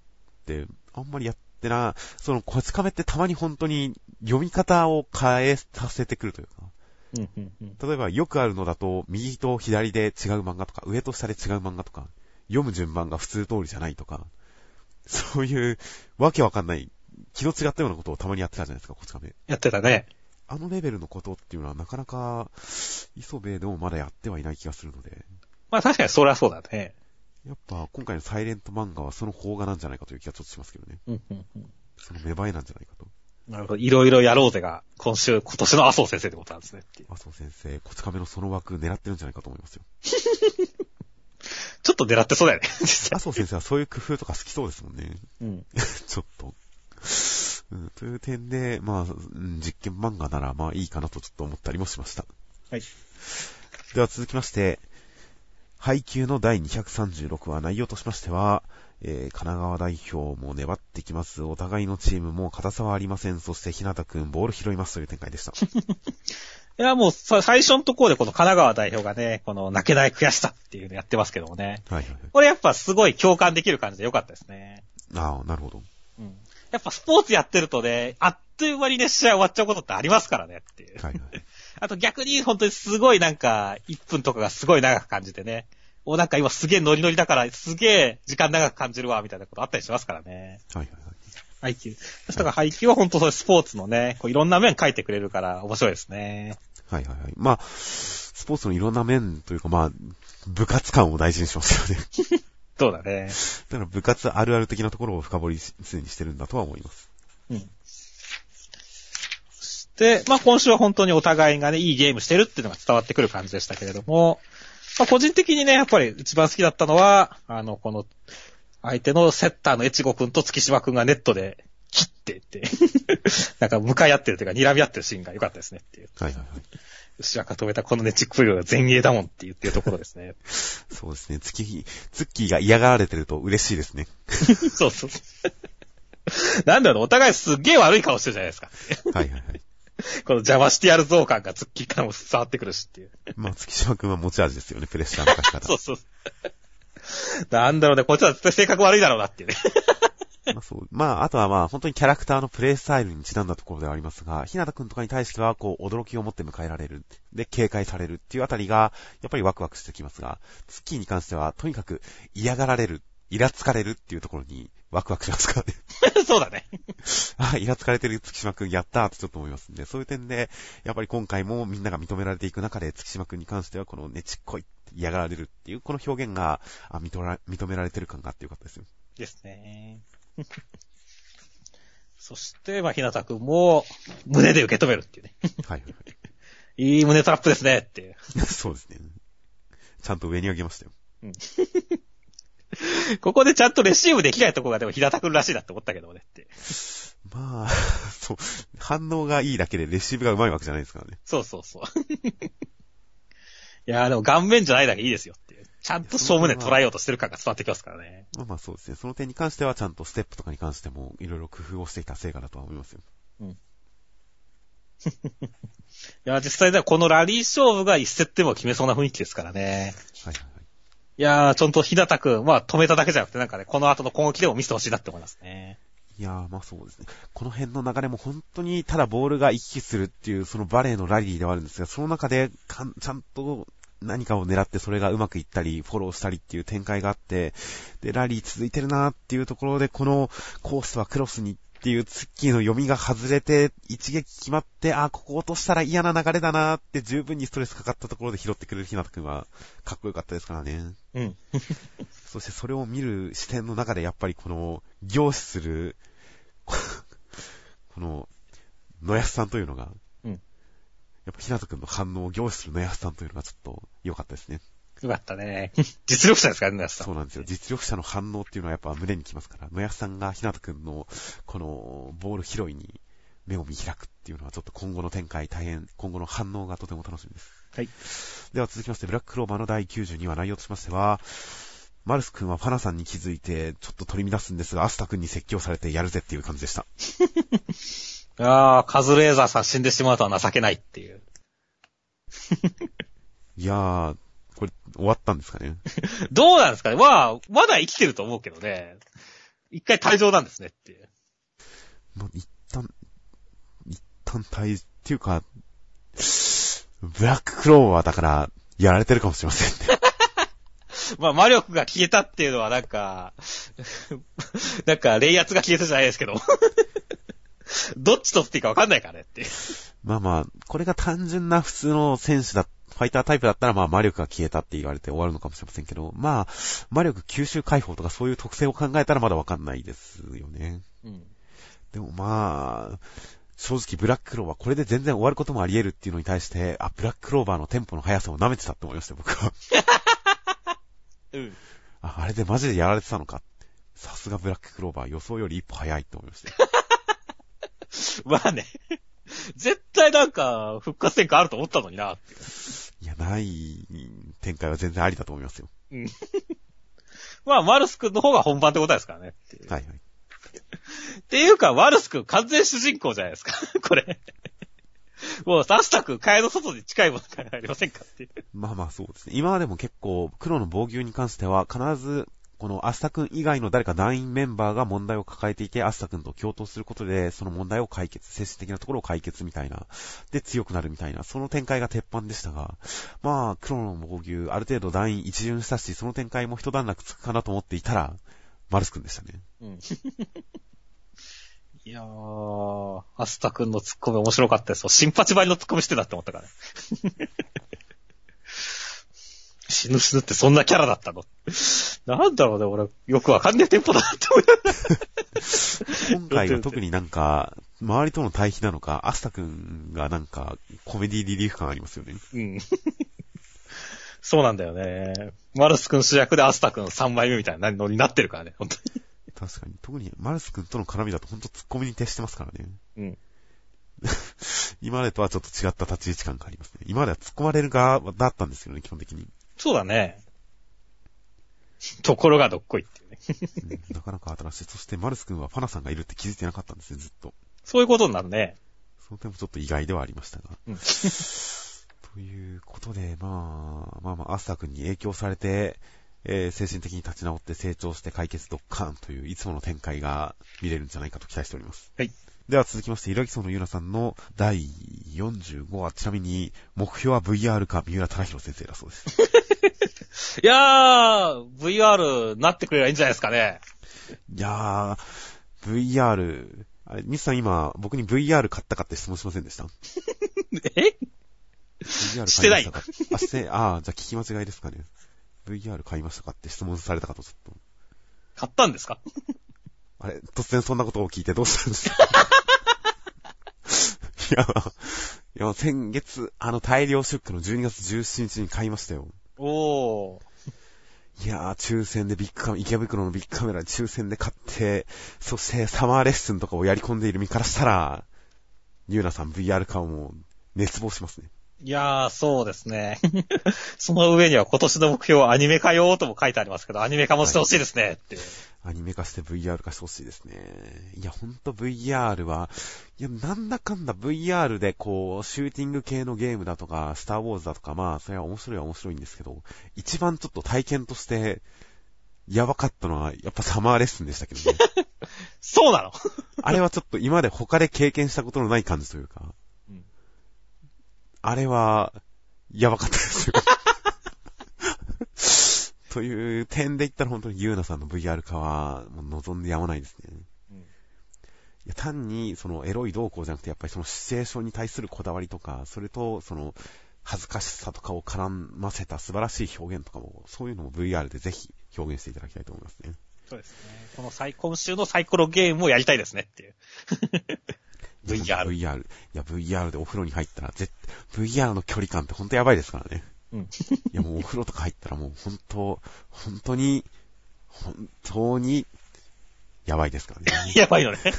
Speaker 2: あんまりやってこち亀ってたまに本当に読み方を変えさせてくるというか。例えばよくあるのだと、右と左で違う漫画とか、上と下で違う漫画とか、読む順番が普通通りじゃないとか、そういうわけわかんない、気の違ったようなことをたまにやってたじゃないですか、こち亀。
Speaker 3: やってたね。
Speaker 2: あのレベルのことっていうのはなかなか、磯部でもまだやってはいない気がするので。
Speaker 3: 確かにそりゃそうだね。
Speaker 2: やっぱ今回のサイレント漫画はその邦画なんじゃないかという気がちょっとしますけどね。その芽生えなんじゃないかと。
Speaker 3: なるほど。いろいろやろうぜが、今年の麻生先生ってことなんですね。
Speaker 2: 麻生先生、こち亀のその枠狙ってるんじゃないかと思いますよ。
Speaker 3: ちょっと狙ってそうだよね。
Speaker 2: 麻生先生はそういう工夫とか好きそうですもんね。ちょっと。という点で、実験漫画ならいいかなとちょっと思ったりもしました。
Speaker 3: はい。
Speaker 2: では続きまして、配給の第236話、内容としましては、神奈川代表も粘ってきます。お互いのチームも硬さはありません。そして日向くんボール拾いますという展開でした。
Speaker 3: いや、もう最初のところでこの神奈川代表がね、この泣けない悔しさっていうのやってますけどもね。これやっぱすごい共感できる感じでよかったですね。
Speaker 2: なるほど。
Speaker 3: やっぱスポーツやってるとね、あっという間にね、試合終わっちゃうことってありますからねっていう。あと逆に本当にすごい1分とかがすごい長く感じてね。今すげえノリノリだからすげえ時間長く感じるわ、みたいなことあったりしますからね。配球。そしたら配球は本当そういうスポーツのね、いろんな面書いてくれるから面白いですね。
Speaker 2: スポーツのいろんな面というか、まあ、部活感を大事にしますよね。
Speaker 3: そうだね。
Speaker 2: だから部活あるある的なところを深掘りすでにしてるんだとは思います。
Speaker 3: うん。で、まあ今週は本当にお互いがね、いいゲームしてるっていうのが伝わってくる感じでしたけれども、まあ個人的にね、やっぱり一番好きだったのは、この、相手のセッターの越後くんと月島くんがネットで、切ってって、なんか向かい合ってるというか、睨み合ってるシーンが良かったですねっていう。
Speaker 2: はいはいはい。
Speaker 3: 後ろから止めたこのネチックプレーが前衛だもんって言ってるところですね。
Speaker 2: そうですね。ツッキーが嫌がられてると嬉しいですね。
Speaker 3: そうそう。なんだろう、お互いすっげえ悪い顔してるじゃないですか。
Speaker 2: はいはいはい。
Speaker 3: この邪魔してやる増感がツッキーからも伝わってくるしっていう。
Speaker 2: まあ、月島くんは持ち味ですよね、プレッシャーのかけ方。
Speaker 3: そうそう。なんだろうね、こっちは絶対性格悪いだろうなっていうね。
Speaker 2: まあそう。まあ、あとはまあ、本当にキャラクターのプレイスタイルにちなんだところではありますが、ひなたくんとかに対しては、こう、驚きを持って迎えられる。で、警戒されるっていうあたりが、やっぱりワクワクしてきますが、ツッキーに関しては、とにかく嫌がられる、イラつかれるっていうところに、ワクワクしますからね。
Speaker 3: そうだね。
Speaker 2: イラつかれてる月島くんやったーってちょっと思いますんで、そういう点で、やっぱり今回もみんなが認められていく中で、月島くんに関しては、このねちっこい、嫌がられるっていう、この表現が、認められてる感があってよかったですよ。
Speaker 3: ですね。そして、まあ、ひなたくんも、胸で受け止めるっていうね。
Speaker 2: はいはいはい。
Speaker 3: いい胸トラップですねっていう。
Speaker 2: そうですね。ちゃんと上に上げましたよ。
Speaker 3: うん、ここでちゃんとレシーブできないとこがでもひなたくんらしいなって思ったけどねって。
Speaker 2: まあ、そう。反応がいいだけでレシーブが上手いわけじゃないですからね。
Speaker 3: そうそうそう。いやーでも顔面じゃないだけいいですよっていう。ちゃんと正面で捉えようとしてる感が伝わってきますからね。
Speaker 2: まあまあそうですね。その点に関してはちゃんとステップとかに関してもいろいろ工夫をしていた成果だとは思いますよ。
Speaker 3: うん。いや、実際ではこのラリー勝負が一節でも決めそうな雰囲気ですからね。
Speaker 2: はいはいはい。
Speaker 3: いやー、ちょっとひなたくん、まあ止めただけじゃなくてなんかね、この後の攻撃でも見せてほしいなって思いますね。
Speaker 2: いやー、まあそうですね。この辺の流れも本当にただボールが行き来するっていうそのバレーのラリーではあるんですが、その中でちゃんと何かを狙ってそれがうまくいったり、フォローしたりっていう展開があって、で、ラリー続いてるなーっていうところで、このコースはクロスにっていうツッキーの読みが外れて、一撃決まって、ここ落としたら嫌な流れだなーって十分にストレスかかったところで拾ってくれるひなたくんは、かっこよかったですからね。
Speaker 3: うん。
Speaker 2: そしてそれを見る視点の中でやっぱりこの、凝視する、この、野安さんというのが、やっぱひなたくんの反応を凝視する野安さんというのがちょっと良かったですね。
Speaker 3: よかったね。実力者ですからね、野安さん。
Speaker 2: そうなんですよ。実力者の反応っていうのはやっぱ胸にきますから、野安さんがひなたくんのこのボール拾いに目を見開くっていうのはちょっと今後の展開今後の反応がとても楽しみです。
Speaker 3: はい。
Speaker 2: では続きまして、ブラッククローバーの第92話内容としましては、マルス君はファナさんに気づいてちょっと取り乱すんですが、アスタ君に説教されてやるぜっていう感じでした。
Speaker 3: カズレーザーさん死んでしまうとは情けないっていう。
Speaker 2: いやー、これ終わったんですかね。
Speaker 3: どうなんですかね。まだ生きてると思うけどね。一回退場なんですねっていう。
Speaker 2: 一旦っていうか、ブラッククローバーだからやられてるかもしれませんね。
Speaker 3: 魔力が消えたっていうのはなんか、冷圧が消えたじゃないですけど。どっちとっていいか分かんないからねっていう。
Speaker 2: まあ、これが単純な普通の選手ファイタータイプだったら魔力が消えたって言われて終わるのかもしれませんけど、魔力吸収解放とかそういう特性を考えたらまだ分かんないですよね。うん。でも正直ブラッククローバーこれで全然終わることもあり得るっていうのに対して、ブラッククローバーのテンポの速さを舐めてたって思いましたよ、僕は。うん。あれでマジでやられてたのか。さすがブラッククローバー予想より一歩早いって思いました。
Speaker 3: まあね。絶対復活戦果あると思ったのになって。
Speaker 2: いや、ない展開は全然ありだと思いますよ。
Speaker 3: うん。マルス君の方が本番ってことですからね。
Speaker 2: はいはい。
Speaker 3: っていうか、マルス君完全主人公じゃないですか。これ。もう、アスタ君、蚊帳の外に近いものからありませんかっていう。
Speaker 2: そうですね。今までも結構、黒の防御に関しては、必ず、このアスタ君以外の誰か団員メンバーが問題を抱えていて、アスタ君と共闘することで、その問題を解決、精神的なところを解決みたいな、で強くなるみたいな、その展開が鉄板でしたが、黒の防御、ある程度団員一巡したし、その展開も一段落つくかなと思っていたら、マルス君でしたね。うん。
Speaker 3: いやー、アスタ君のツッコミ面白かったですよ。新八倍のツッコミしてたって思ったから。 死ぬってそんなキャラだったの？なんだろうね、俺、よくわかんねえテンポだなって思い
Speaker 2: 今回は特になんか、周りとの対比なのか、アスタ君がなんか、コメディリリーフ感ありますよね。
Speaker 3: うん。そうなんだよね。マルス君主役でアスタ君3枚目みたいなのになってるからね、本当に。
Speaker 2: 確かに。特にマルス君との絡みだと本当ツッコミに徹してますからね。
Speaker 3: うん。
Speaker 2: 今までとはちょっと違った立ち位置感がありますね。今までは突っ込まれる側だったんですけどね、基本的に。
Speaker 3: そうだね。ところがどっこいっていう
Speaker 2: ね。なかなか新しい。そしてマルス君はファナさんがいるって気づいてなかったんですね、ずっと。
Speaker 3: そういうことになるね。
Speaker 2: その点もちょっと意外ではありましたが。
Speaker 3: うん、
Speaker 2: ということで、アスタ君に影響されて、精神的に立ち直って成長して解決ドッカーンといういつもの展開が見れるんじゃないかと期待しております。
Speaker 3: はい。
Speaker 2: では続きまして、ひろぎそうのゆうなさんの第45話、ちなみに目標は VR か三浦忠宏先生だそうです。
Speaker 3: いやー、VR なってくれればいいんじゃないですかね。
Speaker 2: いやー、VR、あれ、ミスさん今、僕に VR 買ったかって質問しませんでした？
Speaker 3: え？
Speaker 2: VR
Speaker 3: してない。
Speaker 2: じゃあ聞き間違いですかね。VR 買いましたかって質問されたかとちょっと。
Speaker 3: 買ったんですか？
Speaker 2: あれ、突然そんなことを聞いてどうしたんですか？いや、先月、大量出荷の12月17日に買いましたよ。
Speaker 3: おー。
Speaker 2: いやー、抽選で池袋のビッグカメラで抽選で買って、そしてサマーレッスンとかをやり込んでいる身からしたら、ゆうなさん VR 買うも熱望しますね。
Speaker 3: いやー、そうですね。その上には今年の目標はアニメ化用とも書いてありますけど、アニメ化もしてほしいですね、っていう。
Speaker 2: アニメ化して VR 化してほしいですね。いや、ほんと VR は、いや、なんだかんだ VR でこう、シューティング系のゲームだとか、スターウォーズだとか、それは面白いんですけど、一番ちょっと体験として、やばかったのは、やっぱサマーレッスンでしたけどね。
Speaker 3: そうなの？
Speaker 2: あれはちょっと今まで他で経験したことのない感じというか、うん、あれは、やばかったですよ。という点で言ったら本当にユーナさんの VR 化はもう望んでやまないですね。うん、いや単にそのエロい動向じゃなくてやっぱりそのシチュエーションに対するこだわりとか、それとその恥ずかしさとかを絡ませた素晴らしい表現とかも、そういうのも VR でぜひ表現していただきたいと思いますね。
Speaker 3: そうですね。この今週のサイコロゲームをやりたいですねっていう。VR。
Speaker 2: いや VR でお風呂に入ったらVR の距離感って本当やばいですからね。うん、いやもうお風呂とか入ったらもう本当にやばいですからね。
Speaker 3: やばいのね。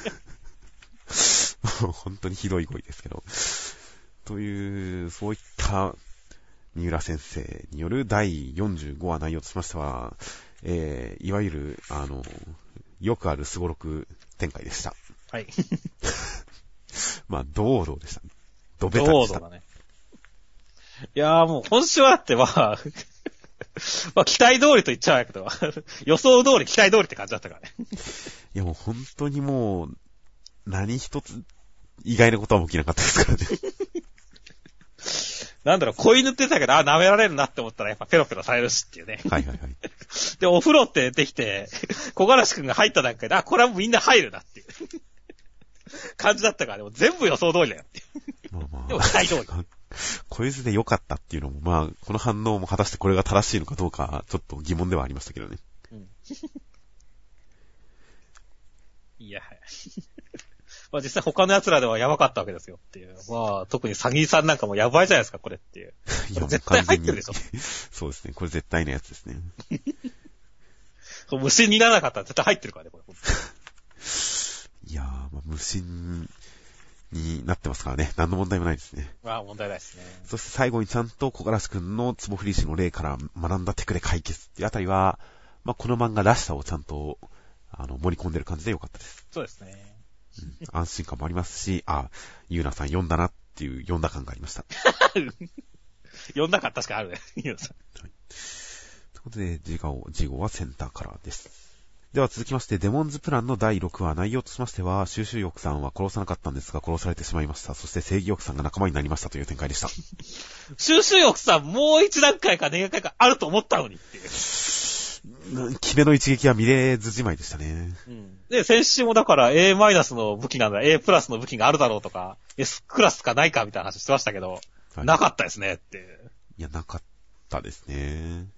Speaker 2: 本当にひどい語彙ですけど。という、そういった三浦先生による第45話内容としましては、いわゆる、よくあるスゴロク展開でした。
Speaker 3: はい。
Speaker 2: 堂々でした。ドベタでした。
Speaker 3: 堂々だね。いやーもう今週はだって期待通りと言っちゃうけど、予想通り期待通りって感じだったからね。
Speaker 2: いやもう本当にもう、何一つ意外なことは起きなかったですからね。
Speaker 3: なんだろう、子犬って言ってたけど、舐められるなって思ったらやっぱペロペロされるしっていうね。
Speaker 2: はいはいはい。
Speaker 3: で、お風呂って出てきて、小柄しくんが入った段階で、これはみんな入るなっていう感じだったから、でも全部予想通りだよっていう。でも期待通り。
Speaker 2: 小ゆずで良かったっていうのも、この反応も果たしてこれが正しいのかどうか、ちょっと疑問ではありましたけどね。うん、
Speaker 3: いや、実際他の奴らではやばかったわけですよっていう。特にサギーさんなんかもやばいじゃないですか、これっていう。いや、絶対入ってるでしょ。
Speaker 2: そうですね、これ絶対のやつですね。
Speaker 3: 無心にならなかったら絶対入ってるからね、これ。
Speaker 2: いやー、無心になってますからね。何の問題もないですね。
Speaker 3: 問題ないですね。
Speaker 2: そして最後にちゃんと小柄しくんのツボフリーシの例から学んだテクで解決っていうあたりは、この漫画らしさをちゃんと、盛り込んでる感じでよかったです。
Speaker 3: そうですね。
Speaker 2: 安心感もありますし、ゆうなさん読んだなっていう読んだ感がありました。
Speaker 3: 読んだ感確かあるね、ゆうなさん。はい。
Speaker 2: ということで、次号はセンターカラーです。では続きまして、デモンズプランの第6話、内容としましては、収集欲さんは殺さなかったんですが、殺されてしまいました。そして正義欲さんが仲間になりましたという展開でした。
Speaker 3: 収集欲さん、もう一段階か2段階かあると思ったのにっていう。
Speaker 2: 決めの一撃は見れずじまいでしたね。
Speaker 3: うん。で、先週もだから A マイナスの武器なんだ、A プラスの武器があるだろうとか、S クラスかないかみたいな話してましたけど、はい、なかったですねって。
Speaker 2: いや、なかったですね。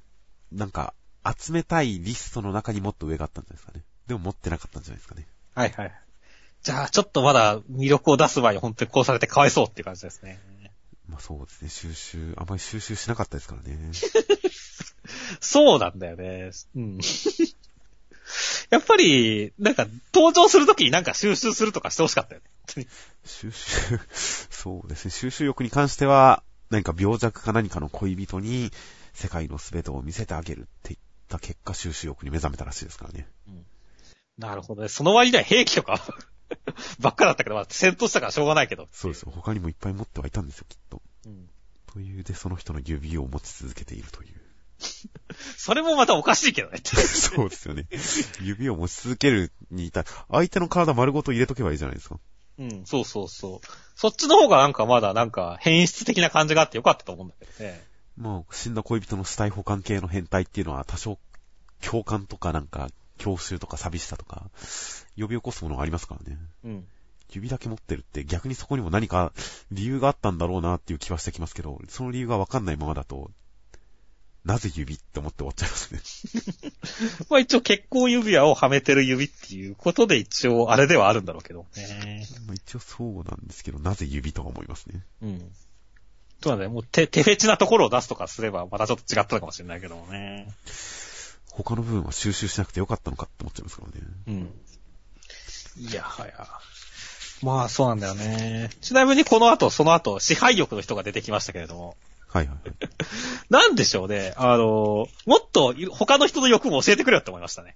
Speaker 2: なんか、集めたいリストの中にもっと上があったんじゃないですかね。でも持ってなかったんじゃないですかね。
Speaker 3: はいはい。じゃあ、ちょっとまだ魅力を出す前に本当にこうされてかわいそうっていう感じですね。
Speaker 2: まあそうですね、あまり収集しなかったですからね。
Speaker 3: そうなんだよね。うん。やっぱり、なんか、登場するときになんか収集するとかしてほしかったよね。
Speaker 2: そうですね、収集欲に関しては、何か病弱か何かの恋人に世界の全てを見せてあげるって言った結果、収集欲に目覚めたらしいですからね。
Speaker 3: うん、なるほどね。その割には兵器とかばっかだったけど、まあ、戦闘したからしょうがないけど。
Speaker 2: そうですよ。他にもいっぱい持ってはいたんですよ、きっと。
Speaker 3: うん、
Speaker 2: というで、その人の指を持ち続けているという。
Speaker 3: それもまたおかしいけどね。
Speaker 2: そうですよね。指を持ち続けるにいた相手の体丸ごと入れとけばいいじゃないですか。
Speaker 3: うん、そうそうそう。そっちの方がなんかまだなんか変質的な感じがあってよかったと思うんだけどね。
Speaker 2: まあ、死んだ恋人の死体保管系の変態っていうのは多少共感とかなんか郷愁とか寂しさとか呼び起こすものがありますからね。
Speaker 3: うん。
Speaker 2: 指だけ持ってるって逆にそこにも何か理由があったんだろうなっていう気はしてきますけど、その理由がわかんないままだと、なぜ指って思って終わっちゃいますね。
Speaker 3: まあ一応結婚指輪をはめてる指っていうことで一応あれではあるんだろうけどね。
Speaker 2: まあ、一応そうなんですけど、なぜ指とは思いますね。
Speaker 3: うん。そうだね。もう手フェチなところを出すとかすればまたちょっと違ったのかもしれないけどもね。
Speaker 2: 他の部分は収集しなくてよかったのかって思っちゃいますからね。
Speaker 3: うん。いやはや。まあそうなんだよね。ちなみにその後、支配欲の人が出てきましたけれども。
Speaker 2: はいはい。
Speaker 3: なんでしょうね。もっと他の人の欲も教えてくれよって思いましたね。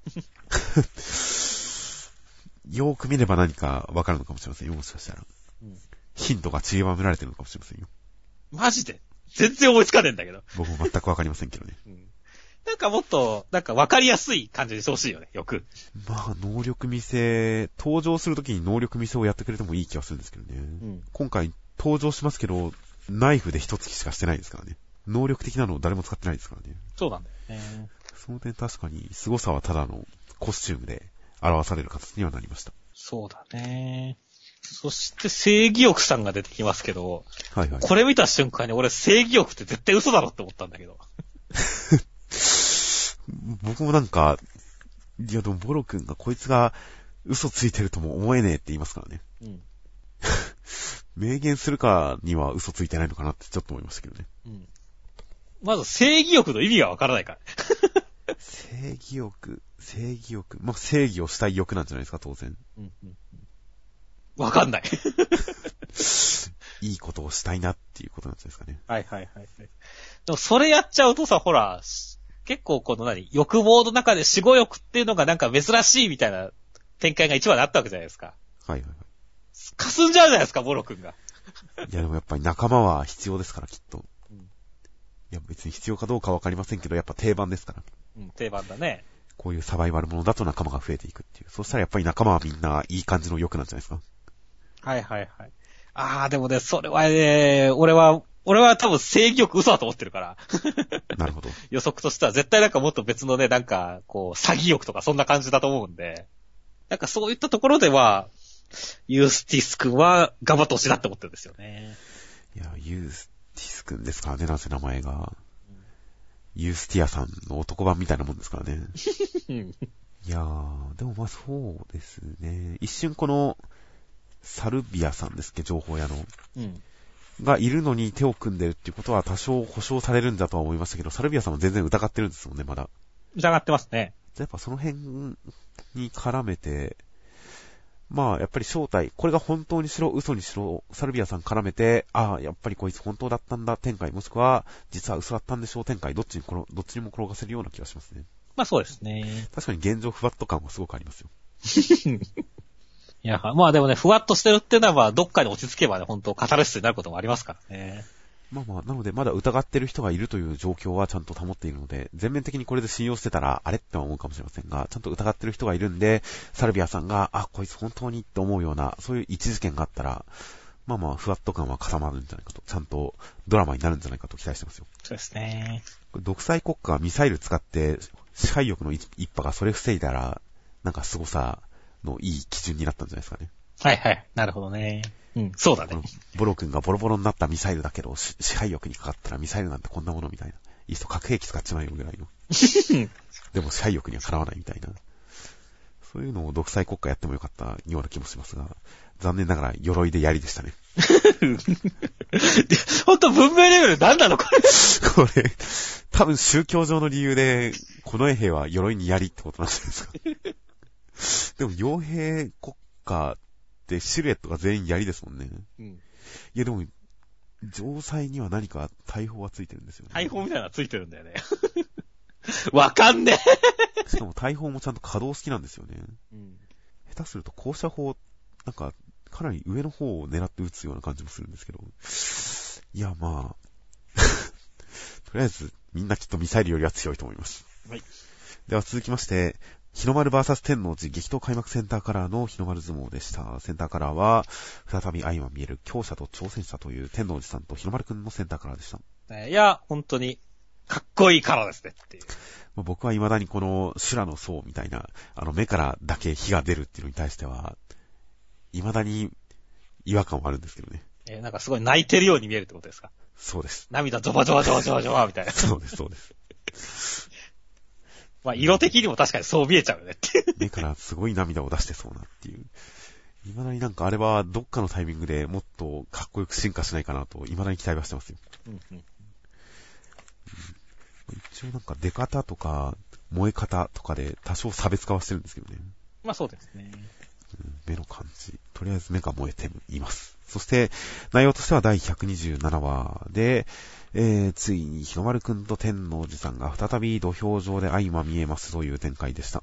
Speaker 2: よーく見れば何かわかるのかもしれませんよ、もしかしたら。
Speaker 3: うん、
Speaker 2: ヒントが散りばめられてるのかもしれませんよ。
Speaker 3: マジで全然思いつかねえんだけど。
Speaker 2: 僕も全くわかりませんけどね。
Speaker 3: うん、なんかもっと、なんかわかりやすい感じにしてほしいよね、欲。
Speaker 2: まあ、能力見せ、登場するときに能力見せをやってくれてもいい気はするんですけどね。
Speaker 3: うん、
Speaker 2: 今回登場しますけど、ナイフで一突きしかしてないですからね。能力的なのを誰も使ってないですからね。
Speaker 3: そうなんだよね。
Speaker 2: その点確かに凄さはただのコスチュームで表される形にはなりました。
Speaker 3: そうだね。そして正義欲さんが出てきますけど、
Speaker 2: はいはい。
Speaker 3: これ見た瞬間に俺正義欲って絶対嘘だろって思ったんだけど。
Speaker 2: 僕もなんか、いやでもボロ君がこいつが嘘ついてるとも思えねえって言いますからね。
Speaker 3: うん。
Speaker 2: 明言するかには嘘ついてないのかなってちょっと思いましたけどね。
Speaker 3: うん。まず正義欲の意味がわからないから。
Speaker 2: 正義欲。まあ、正義をしたい欲なんじゃないですか、当然。
Speaker 3: うんうん。わかんない。
Speaker 2: いいことをしたいなっていうことなんじゃないですかね。
Speaker 3: はいはいはい。でもそれやっちゃうとさ、ほら、結構この欲望の中で死後欲っていうのがなんか珍しいみたいな展開が一話であったわけじゃないですか。
Speaker 2: はいはいはい。
Speaker 3: 霞んじゃうじゃないですか、ボロ君が。
Speaker 2: いやでもやっぱり仲間は必要ですから、きっと。
Speaker 3: うん、い
Speaker 2: や別に必要かどうかわかりませんけど、やっぱ定番ですから。
Speaker 3: うん、定番だね。
Speaker 2: こういうサバイバルものだと仲間が増えていくっていう。そしたらやっぱり仲間はみんないい感じの欲なんじゃないですか。
Speaker 3: はいはいはい。あー、でもね、それはね、俺は多分正義欲嘘だと思ってるから。
Speaker 2: なるほど。
Speaker 3: 予測としては絶対なんかもっと別のね、なんか、こう、詐欺欲とかそんな感じだと思うんで。なんかそういったところでは、ユースティス君は頑張ってほしいなって思ってるんですよね。
Speaker 2: いや、ユースティス君ですからね、なぜ名前が。ユースティアさんの男版みたいなもんですからね。いやー、でもまあそうですね。一瞬この、サルビアさんですっけ、情報屋の。
Speaker 3: うん。
Speaker 2: がいるのに手を組んでるっていうことは多少保証されるんだとは思いましたけど、サルビアさんは全然疑ってるんですもんね、まだ。
Speaker 3: 疑ってますね。
Speaker 2: やっぱその辺に絡めて、まあやっぱり正体、これが本当にしろ嘘にしろ、サルビアさん絡めて、ああ、やっぱりこいつ本当だったんだ展開、もしくは実は嘘だったんでしょう展開、どっちにも転がせるような気がしますね。
Speaker 3: まあそうですね。
Speaker 2: 確かに現状ふわっと感はすごくありますよ。
Speaker 3: いや、まあでもね、ふわっとしてるっていうのはどっかに落ち着けばね、本当カタルシスになることもありますからね。
Speaker 2: まあまあ、なのでまだ疑ってる人がいるという状況はちゃんと保っているので、全面的にこれで信用してたら、あれって思うかもしれませんが、ちゃんと疑ってる人がいるんで、サルビアさんが、あ、こいつ本当にって思うような、そういう一事件があったら、まあまあ、ふわっと感は固まるんじゃないかと、ちゃんとドラマになるんじゃないかと期待してますよ。
Speaker 3: そうですね。
Speaker 2: 独裁国家がミサイル使って、支配欲の一派がそれ防いだら、なんか凄さのいい基準になったんじゃないですかね。
Speaker 3: はいはい。なるほどね。うん、そうだね。
Speaker 2: ボロ君がボロボロになったミサイルだけど、支配欲にかかったらミサイルなんてこんなものみたいな。いっそ核兵器使っちまえよぐらいの。 でも支配欲にはかなわないみたいな。そういうのを独裁国家やってもよかったような気もしますが、残念ながら鎧で槍でしたね。
Speaker 3: ほんと文明レベル何なのこれ。
Speaker 2: これ、多分宗教上の理由で、近衛兵は鎧に槍ってことなんじゃないですか。でも傭兵国家ってシルエットが全員槍ですもんね。うん、いやでも、城塞には何か大砲はついてるんですよね。
Speaker 3: 大砲みたいなのついてるんだよね。わかんね
Speaker 2: え。しかも大砲もちゃんと可動式なんですよね。うん、下手すると高射砲、なんか、かなり上の方を狙って撃つような感じもするんですけど。いや、まあ。とりあえず、みんなきっとミサイルよりは強いと思います。はい。では続きまして、日の丸 VS 天王寺激闘開幕センターカラーの日の丸相撲でした。センターカラーは、再び相まみえる強者と挑戦者という天王寺さんと日の丸くんのセンターカラーでした。
Speaker 3: いや、本当に、かっこいいカラーですねっていう。
Speaker 2: 僕は未だにこの修羅の層みたいな、目からだけ火が出るっていうのに対しては、未だに違和感はあるんですけどね。
Speaker 3: なんかすごい泣いてるように見えるってことですか？
Speaker 2: そうです。
Speaker 3: 涙ジョバジョバジョバジョバジョバみたいな。
Speaker 2: そうです、そうです。
Speaker 3: まあ、色的にも確かにそう見えちゃうよねっていう。
Speaker 2: 目からすごい涙を出してそうなっていう。未だになんかあれはどっかのタイミングでもっとかっこよく進化しないかなと、未だに期待はしてますよ。一応なんか出方とか燃え方とかで多少差別化はしてるんですけどね。
Speaker 3: まあそうですね。
Speaker 2: 目の感じ。とりあえず目が燃えています。そして、内容としては第127話で、ついに日の丸くんと天王寺さんが再び土俵上で相まみえますという展開でした。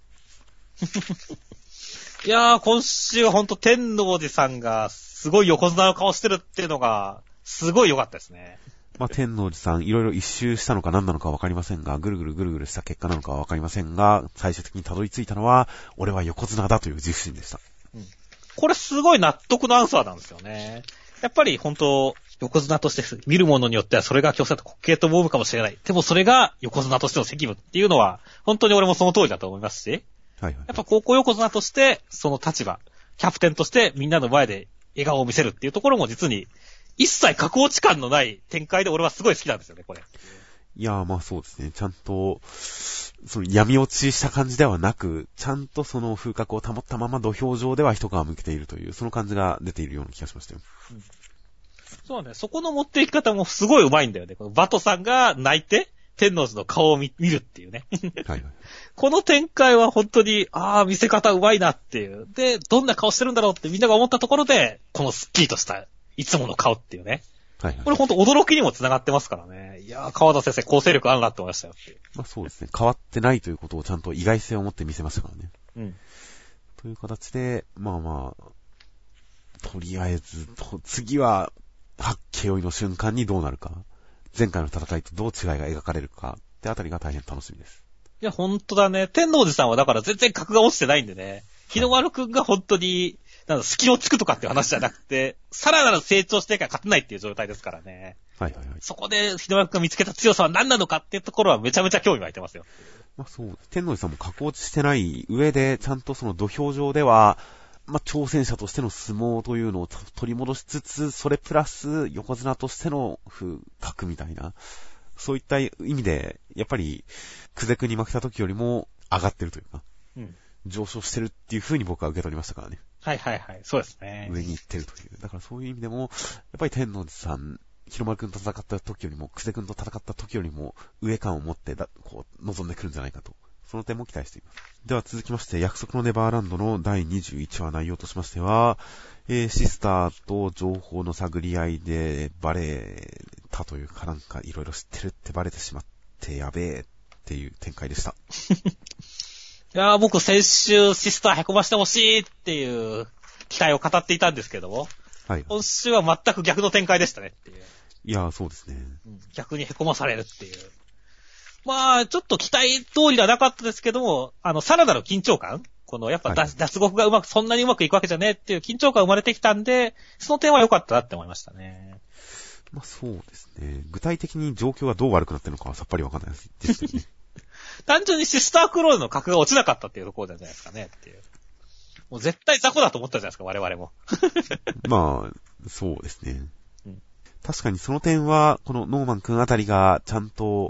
Speaker 3: いやー、今週はほんと天王寺さんがすごい横綱の顔してるっていうのが、すごい良かったですね。
Speaker 2: まあ、天王寺さん、いろいろ一周したのか何なのかわかりませんが、ぐるぐるした結果なのかはわかりませんが、最終的にたどり着いたのは、俺は横綱だという自負心でした。
Speaker 3: これすごい納得のアンサーなんですよね。やっぱり本当、横綱として見るものによってはそれが強制と滑稽と思うかもしれない。でもそれが横綱としての責務っていうのは、本当に俺もその通りだと思いますし、はいはい、やっぱ高校横綱として、その立場、キャプテンとしてみんなの前で笑顔を見せるっていうところも実に、一切格落ち感のない展開で俺はすごい好きなんですよね、これ。
Speaker 2: いやー、まあそうですね。ちゃんと、その闇落ちした感じではなく、ちゃんとその風格を保ったまま土俵上では一皮向けているという、その感じが出ているような気がしましたよ。
Speaker 3: そうね、そこの持っていき方もすごい上手いんだよね。このバトさんが泣いて、天王寺の顔を見るっていうね。はいはい、この展開は本当に、見せ方上手いなっていう。で、どんな顔してるんだろうってみんなが思ったところで、このスッキリとした、いつもの顔っていうね。はいはい、これ本当驚きにも繋がってますからね。いやー、川田先生、構成力あるなって思いましたよっていう。
Speaker 2: まあそうですね。変わってないということをちゃんと意外性を持って見せましたからね。うん。という形で、まあ、とりあえず、次は、八景追いの瞬間にどうなるか。前回の戦いとどう違いが描かれるか。ってあたりが大変楽しみです。
Speaker 3: いや、ほんとだね。天王寺さんはだから全然格が落ちてないんでね。日の丸くんが本当に、隙をつくとかっていう話じゃなくて、さらなる成長してから勝てないっていう状態ですからね。はいはいはい。そこで日の丸くんが見つけた強さは何なのかっていうところはめちゃめちゃ興味湧いてますよ。
Speaker 2: まあそう。天王寺さんも格落ちしてない上で、ちゃんとその土俵上では、まあ挑戦者としての相撲というのを取り戻しつつ、それプラス横綱としての風格みたいな、そういった意味で、やっぱり、久世君に負けた時よりも上がってるというか、うん、上昇してるっていう風に僕は受け取りましたからね。
Speaker 3: はいはいはい。そうですね。
Speaker 2: 上に行ってるという。だからそういう意味でも、やっぱり天王寺さん、日の丸くんと戦った時よりも、久世くんと戦った時よりも、上感を持ってこう、望んでくるんじゃないかと。その点も期待しています。では続きまして、約束のネバーランドの第21話内容としましては、シスターと情報の探り合いでバレたというかなんかいろいろ知ってるってバレてしまってやべえっていう展開でした。
Speaker 3: いやー、僕先週シスターへこましてほしいっていう期待を語っていたんですけども、はい、今週は全く逆の展開でしたねっていう。
Speaker 2: いやー、そうですね。
Speaker 3: 逆にへこまされるっていう。まあ、ちょっと期待通りではなかったですけども、さらなる緊張感この、やっぱ、脱獄がそんなにうまくいくわけじゃねえっていう緊張感が生まれてきたんで、その点は良かったなって思いましたね。
Speaker 2: まあそうですね。具体的に状況がどう悪くなってるのかはさっぱりわかんないですけどね。
Speaker 3: 単純にシスタークローズの格が落ちなかったっていうところじゃないですかねっていう。もう絶対雑魚だと思ったじゃないですか、我々も。
Speaker 2: まあ、そうですね。確かにその点は、このノーマン君あたりがちゃんと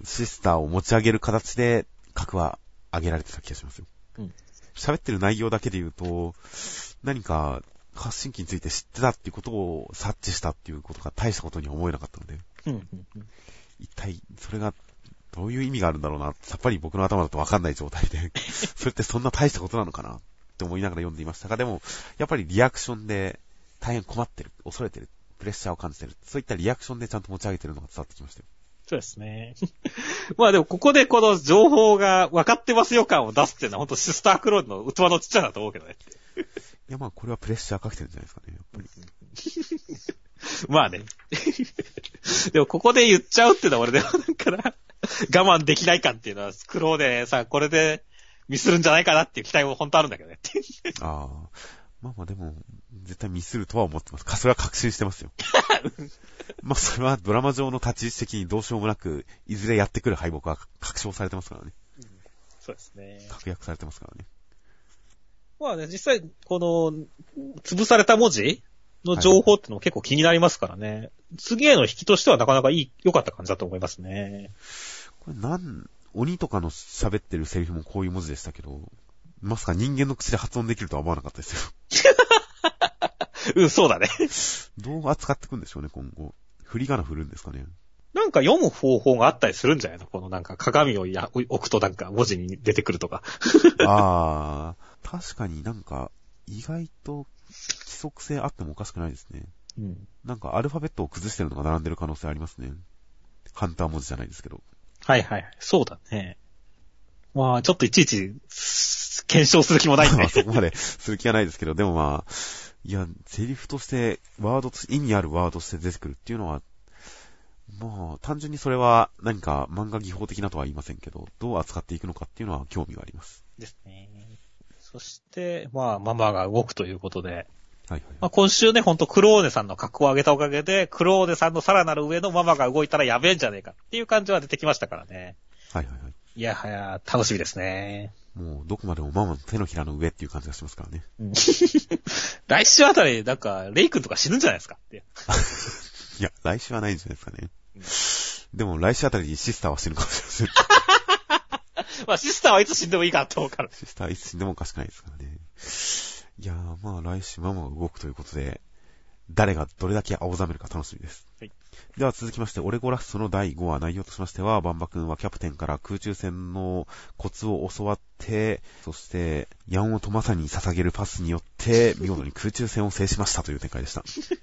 Speaker 2: シスターを持ち上げる形で格は上げられてた気がしますよ。喋ってる内容だけで言うと、何か発信機について知ってたっていうことを察知したっていうことが大したことには思えなかったので、一体それがどういう意味があるんだろうな、さっぱり僕の頭だとわかんない状態で、それってそんな大したことなのかなって思いながら読んでいましたが、でも、やっぱりリアクションで大変困ってる、恐れてる、プレッシャーを感じてる、そういったリアクションでちゃんと持ち上げてるのが伝わってきましたよ。
Speaker 3: そうですね。まあでもここでこの情報が分かってますよ感を出すっていうのは本当シスタークローンの器のちっちゃなと思うけどね。
Speaker 2: いやまあこれはプレッシャーかけてるんじゃないですかね、やっぱり。
Speaker 3: まあね。でもここで言っちゃうっていうのは俺でもなんかな、我慢できない感っていうのはスクローでさ、これでミスるんじゃないかなっていう期待も本当あるんだけどね。
Speaker 2: ああ。まあまあでも、絶対ミスるとは思ってます。それは確信してますよ。まあそれはドラマ上の立ち位置的にどうしようもなく、いずれやってくる敗北は確証されてますからね。
Speaker 3: そうですね。
Speaker 2: 確約されてますからね。
Speaker 3: まあね、実際、この、潰された文字の情報ってのも結構気になりますからね。はい、次への引きとしてはなかなか良かった感じだと思いますね。
Speaker 2: これ鬼とかの喋ってるセリフもこういう文字でしたけど、まさか人間の口で発音できるとは思わなかったですよ。
Speaker 3: うん、そうだね。
Speaker 2: どう扱ってくんでしょうね、今後。振り仮名振るんですかね。
Speaker 3: なんか読む方法があったりするんじゃないの？このなんか鏡を置くとなんか文字に出てくるとか。
Speaker 2: ああ、確かになんか意外と規則性あってもおかしくないですね。
Speaker 3: うん。
Speaker 2: なんかアルファベットを崩してるのが並んでる可能性ありますね。ハンター文字じゃないですけど。
Speaker 3: はいはい。そうだね。まあ、ちょっといちいち、検証する気もないんで。
Speaker 2: そこまでする気はないですけど、でもまあ、いや、セリフとして、意味あるワードとして出てくるっていうのは、まあ、単純にそれは何か漫画技法的なとは言いませんけど、どう扱っていくのかっていうのは興味があります。
Speaker 3: ですね。そして、まあ、ママが動くということで、
Speaker 2: はいはい。
Speaker 3: まあ、今週ね、ほんとクローネさんの格好を上げたおかげで、クローネさんのさらなる上のママが動いたらやべえんじゃねえかっていう感じは出てきましたからね。
Speaker 2: はいはいはい。
Speaker 3: いやはや、楽しみですね。
Speaker 2: もう、どこまでもママの手のひらの上っていう感じがしますからね。
Speaker 3: うん、来週あたり、なんか、レイ君とか死ぬんじゃないですかって。
Speaker 2: いや、来週はないんじゃないですかね。でも、来週あたりにシスターは死ぬかもしれません。
Speaker 3: まあ、シスターはいつ死んでもいいかと思うから。
Speaker 2: シスターはいつ死んでもおかしくないですからね。いやー、まあ、来週ママが動くということで、誰がどれだけ青ざめるか楽しみです。はい。では続きまして、オレゴラストの第5話内容としましては、バンバ君はキャプテンから空中戦のコツを教わって、そして、ヤンオトマサに捧げるパスによって、見事に空中戦を制しましたという展開でした。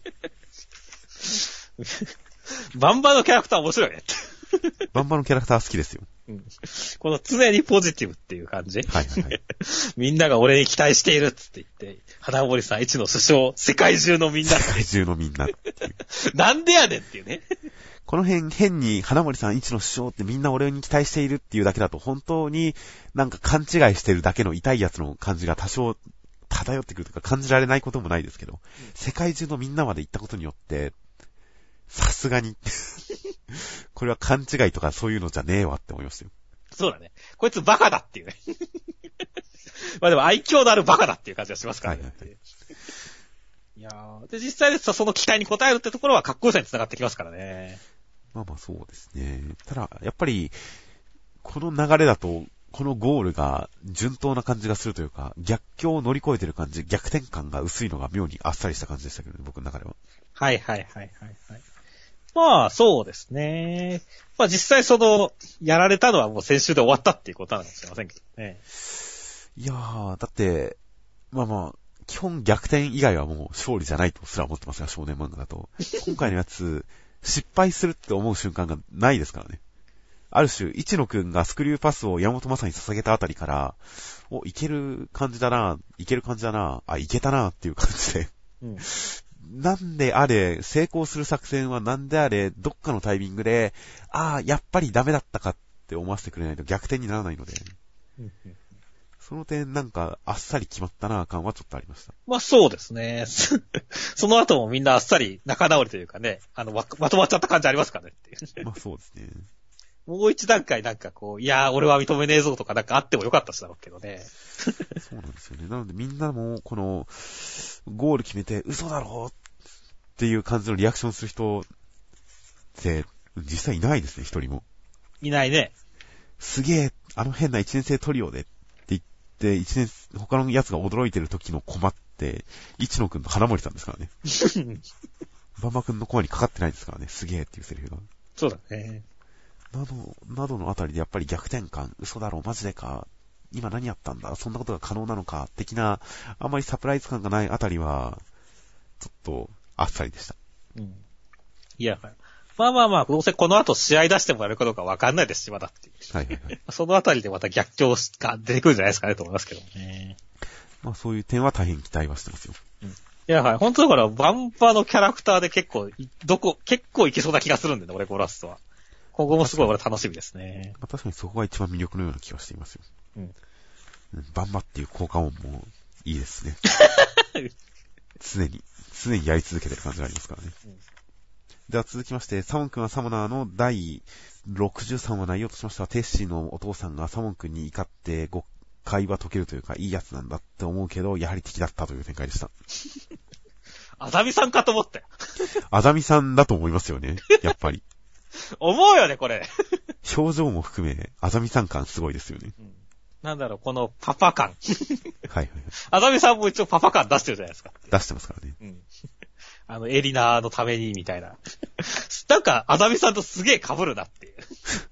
Speaker 3: バンバのキャラクター面白いね。
Speaker 2: バンバのキャラクター好きですよ。
Speaker 3: うん、この常にポジティブっていう感じ。
Speaker 2: はいはいはい。
Speaker 3: みんなが俺に期待しているっつって言って、花森さん一の首相、世界中のみんな。
Speaker 2: 世界中のみんなっていう。
Speaker 3: なんでやねんっていうね。
Speaker 2: この辺変に花森さん一の首相ってみんな俺に期待しているっていうだけだと本当になんか勘違いしてるだけの痛いやつの感じが多少漂ってくるとか感じられないこともないですけど、世界中のみんなまで行ったことによって、さすがに、これは勘違いとかそういうのじゃねえわって思いましたよ。
Speaker 3: そうだね。こいつバカだっていうね。まあでも愛嬌のあるバカだっていう感じがしますからね。はいはいはい、いやーで、実際ですとその期待に応えるってところはかっこよさにつながってきますからね。
Speaker 2: まあまあそうですね。ただ、やっぱり、この流れだと、このゴールが順当な感じがするというか、逆境を乗り越えてる感じ、逆転感が薄いのが妙にあっさりした感じでしたけどね、僕の中では。
Speaker 3: はいはいはいはいはい。まあ、そうですね。まあ実際やられたのはもう先週で終わったっていうことなのかもしれませんけどね。
Speaker 2: いやー、だって、まあまあ、基本逆転以外はもう勝利じゃないとすら思ってますが、少年漫画だと。今回のやつ、失敗するって思う瞬間がないですからね。ある種、一野くんがスクリューパスを山本正に捧げたあたりから、いける感じだな、いけたなっていう感じで。うんなんであれ、成功する作戦はなんであれ、どっかのタイミングで、やっぱりダメだったかって思わせてくれないと逆転にならないので、その点なんかあっさり決まったな感はちょっとありました。
Speaker 3: まあそうですね。その後もみんなあっさり仲直りというかね、まとまっちゃった感じありますからねっていう。
Speaker 2: まあそうですね。
Speaker 3: もう一段階なんかいや俺は認めねえぞとかなんかあってもよかったしだろうけどね。
Speaker 2: そうなんですよね。なのでみんなもこの、ゴール決めて嘘だろっていう感じのリアクションする人って実際いないですね、一人も。
Speaker 3: いないね。
Speaker 2: すげえ、あの変な一年生トリオでって言って、他のやつが驚いてる時のコマって、一野くんと花森さんですからね。バンバくんのコマにかかってないですからね。すげえっていうセリフが。
Speaker 3: そうだね。
Speaker 2: などのあたりでやっぱり逆転感、嘘だろ、マジでか、今何やったんだ、そんなことが可能なのか、的な、あんまりサプライズ感がないあたりは、ちょっと、あっさりでした。
Speaker 3: うん。いや、まあ、どうせこの後試合出してもらえるかどうかわかんないですし、まだっていう。
Speaker 2: はいはいはい。
Speaker 3: そのあたりでまた逆境が出てくるんじゃないですかねと思いますけどね。
Speaker 2: まあそういう点は大変期待はしてますよ。
Speaker 3: うん。いや、はい。本当だから、バンパのキャラクターで結構いけそうな気がするんでね、俺ゴラストは。今後もすごい俺楽しみですね。
Speaker 2: まあ、確かにそこが一番魅力のような気がしていますよ。
Speaker 3: うん。
Speaker 2: バンバっていう効果音もいいですね。常にやり続けてる感じがありますからね。うん、では続きまして、サモン君はサモナーの第63話内容としましては、テッシーのお父さんがサモン君に怒って誤解は解けるというか、いいやつなんだって思うけど、やはり敵だったという展開でした。
Speaker 3: あざみさんかと思ったよ。
Speaker 2: あざみさんだと思いますよね、やっぱり。
Speaker 3: 思うよね、これ。
Speaker 2: 表情も含め、あざみさん感すごいですよね。
Speaker 3: うんなんだろう、このパパ感。
Speaker 2: はいはい。
Speaker 3: あざみさんも一応パパ感出してるじゃないですか。
Speaker 2: 出してますからね。
Speaker 3: うん。エリナのために、みたいな。なんか、あざみさんとすげえ被るなっていう。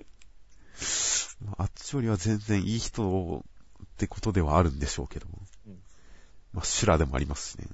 Speaker 2: あっちよりは全然いい人ってことではあるんでしょうけども。うん、まあ、シュラでもありますしね。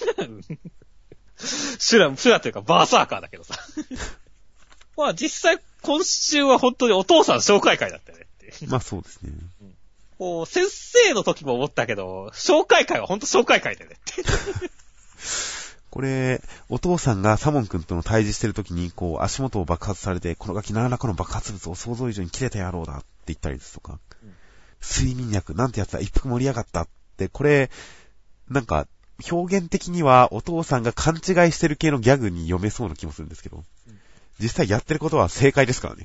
Speaker 3: シュラというかバーサーカーだけどさ。まあ実際今週は本当にお父さん紹介会だったよねって。
Speaker 2: まあそうですね。
Speaker 3: うんこう、先生の時も思ったけど、紹介会はほんと紹介会だよねって。
Speaker 2: これ、お父さんがサモン君との対峙してる時に、こう、足元を爆発されて、このガキ何らかの爆発物を想像以上に切れた野郎だって言ったりですとか、うん、睡眠薬なんてやつは一服盛り上がったって、これ、なんか、表現的にはお父さんが勘違いしてる系のギャグに読めそうな気もするんですけど、うん、実際やってることは正解ですからね。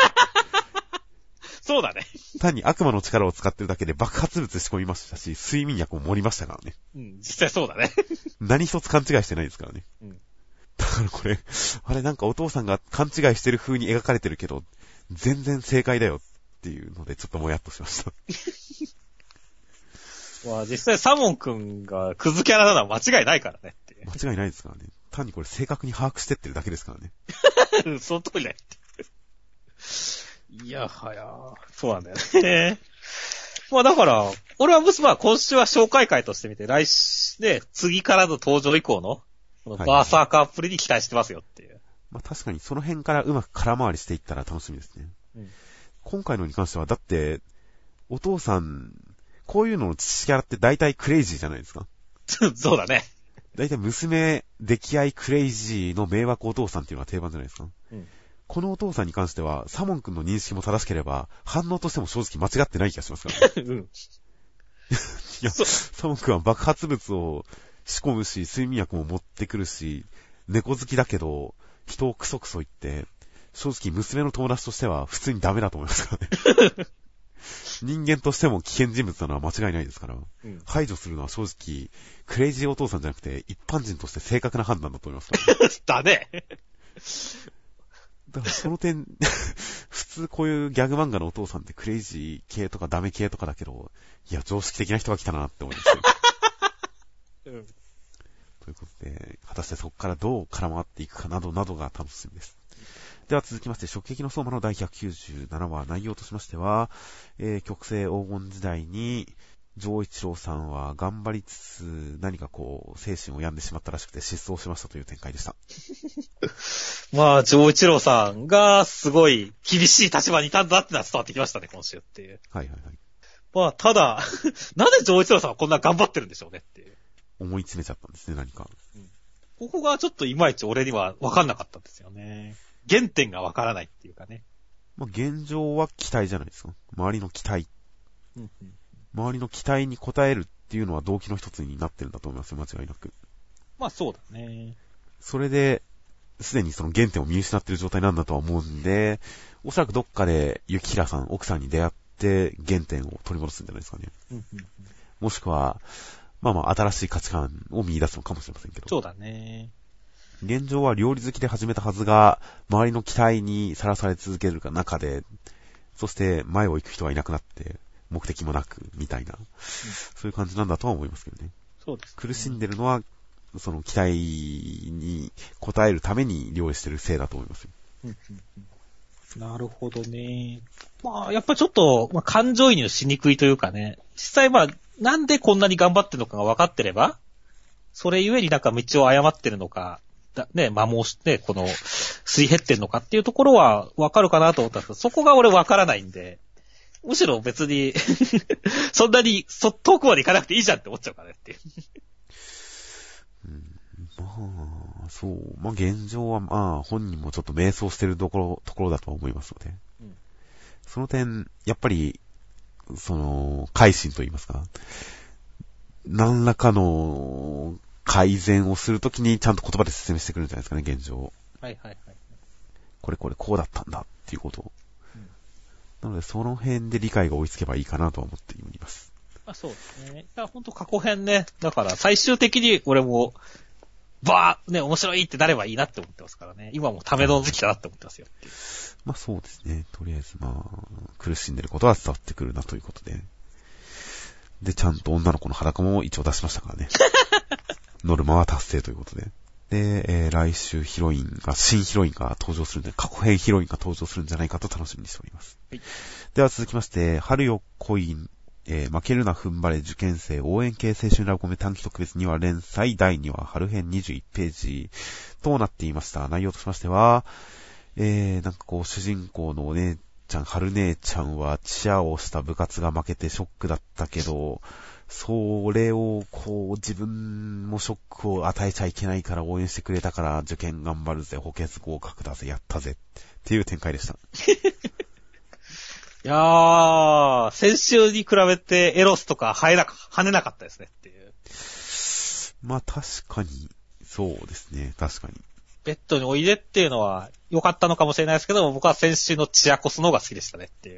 Speaker 3: そうだね。
Speaker 2: 単に悪魔の力を使ってるだけで爆発物仕込みましたし、睡眠薬も盛りましたからね。
Speaker 3: うん、実際そうだね。
Speaker 2: 何一つ勘違いしてないですからね。うん。だからこれ、あれなんかお父さんが勘違いしてる風に描かれてるけど、全然正解だよっていうのでちょっともやっとしました。
Speaker 3: まあ実際サモン君がクズキャラなのは間違いないからねって。
Speaker 2: 間違いないですからね。単にこれ正確に把握してってるだけですから
Speaker 3: ね。その通りだよって。いやはや、そうなんだよね。まあだから、俺はまあ今週は紹介会としてみて、来週で次からの登場以降の、このバーサーカープリに期待してますよっていう。はい、
Speaker 2: まあ確かにその辺からうまく空回りしていったら楽しみですね。うん、今回のに関しては、だって、お父さん、こういうのの父キャラって大体クレイジーじゃないですか。
Speaker 3: そうだね。
Speaker 2: 大体娘、溺愛クレイジーの迷惑お父さんっていうのが定番じゃないですか。うんこのお父さんに関しては、サモン君の認識も正しければ、反応としても正直間違ってない気がしますからね。うん。いや、サモン君は爆発物を仕込むし、睡眠薬も持ってくるし、猫好きだけど、人をクソクソ言って、正直娘の友達としては普通にダメだと思いますからね。人間としても危険人物なのは間違いないですから、うん、排除するのは正直、クレイジーお父さんじゃなくて、一般人として正確な判断だと思いますから、ね。
Speaker 3: だね。
Speaker 2: だからその点、普通こういうギャグ漫画のお父さんってクレイジー系とかダメ系とかだけど、いや、常識的な人が来たなって思いますよ。うん、ということで、果たしてそこからどう絡まっていくかなどなどが楽しみです。では続きまして、食撃の相馬の第197話、内容としましては、極西黄金時代に、丈一郎さんは頑張りつつ何かこう精神を病んでしまったらしくて失踪しましたという展開でした。
Speaker 3: まあ、丈一郎さんがすごい厳しい立場にいたんだってのは伝わってきましたね、今週っていう。
Speaker 2: はいはいはい。
Speaker 3: まあ、ただ、なぜ丈一郎さんはこんな頑張ってるんでしょうねっていう。
Speaker 2: 思い詰めちゃったんですね、何か。
Speaker 3: うん、ここがちょっといまいち俺には分かんなかったんですよね。原点が分からないっていうかね。
Speaker 2: まあ、現状は期待じゃないですか。周りの期待。うんうん周りの期待に応えるっていうのは動機の一つになってるんだと思いますよ、間違いなく。
Speaker 3: まあそうだね。
Speaker 2: それで、すでにその原点を見失ってる状態なんだとは思うんで、おそらくどっかで雪平さん、奥さんに出会って原点を取り戻すんじゃないですかね。もしくは、まあ新しい価値観を見出すのかもしれませんけど。
Speaker 3: そうだね。
Speaker 2: 現状は料理好きで始めたはずが、周りの期待にさらされ続ける中で、 そして前を行く人はいなくなって、目的もなく、みたいな、そういう感じなんだとは思いますけどね。
Speaker 3: そうですね。
Speaker 2: 苦しんでるのは、その期待に応えるために料理してるせいだと思いますよ。
Speaker 3: なるほどね。まあ、やっぱちょっと、感情移入しにくいというかね、実際なんでこんなに頑張ってるのかが分かってれば、それゆえになんか道を誤ってるのか、ね、摩耗して、すり減ってんのかっていうところは分かるかなと思ったんですけど、そこが俺分からないんで、むしろ別に、そんなに遠くまで行かなくていいじゃんって思っちゃうからねっていう。
Speaker 2: そう。現状は本人もちょっと迷走してるところだと思いますので。その点、やっぱり、改心と言いますか、何らかの改善をするときにちゃんと言葉で説明してくるんじゃないですかね、現状。
Speaker 3: はいはいはい。
Speaker 2: こうだったんだっていうことを。なので、その辺で理解が追いつけばいいかなとは思っております。
Speaker 3: そうですね。いや、ほんと過去編ね。だから最終的に俺も、面白いってなればいいなって思ってますからね。今もための時期だなって思ってますよ。
Speaker 2: そうですね。とりあえず苦しんでることは伝わってくるなということで。で、ちゃんと女の子の裸も一応出しましたからね。ノルマは達成ということで。で、来週新ヒロインが登場するんで、過去編ヒロインが登場するんじゃないかと楽しみにしております。はい、では続きまして、春よ恋、負けるな踏ん張れ受験生応援系青春ラブコメ短期特別2話連載第2話春編21ページとなっていました。内容としましては、主人公のお姉ちゃん、春姉ちゃんはチアをした部活が負けてショックだったけど、それを自分もショックを与えちゃいけないから応援してくれたから受験頑張るぜ、補欠合格だぜ、やったぜっていう展開でした。
Speaker 3: いやー、先週に比べてエロスとか跳ねなかったですねっていう。
Speaker 2: 確かに、そうですね、確かに。
Speaker 3: ベッドにおいでっていうのは良かったのかもしれないですけど、僕は先週のチアコスの方が好きでしたねっていう。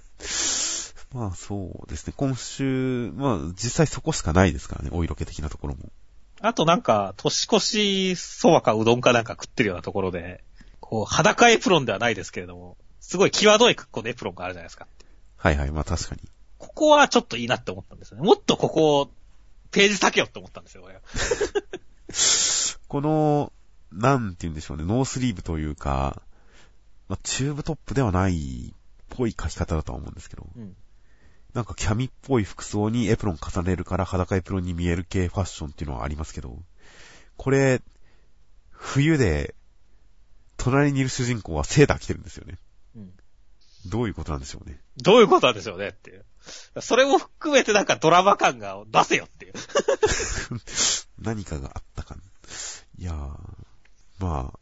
Speaker 2: そうですね。今週、実際そこしかないですからね、お色気的なところも。
Speaker 3: あと年越しそばかうどんかなんか食ってるようなところで、裸エプロンではないですけれども、すごい際どい格好のエプロンがあるじゃないですか。
Speaker 2: はいはい、確かに。
Speaker 3: ここはちょっといいなって思ったんですよね。もっとここ、ページ避けよって思ったんですよ、俺。
Speaker 2: この、なんて言うんでしょうね、ノースリーブというか、チューブトップではないっぽい書き方だとは思うんですけど、なんかキャミっぽい服装にエプロン重ねるから裸エプロンに見える系ファッションっていうのはありますけど、これ、冬で、隣にいる主人公はセーター着てるんですよね。どういうことなんでしょうね。
Speaker 3: どういうことなんでしょうねっていう。それも含めてドラマ感が出せよっていう。
Speaker 2: 何かがあったかな。いやー、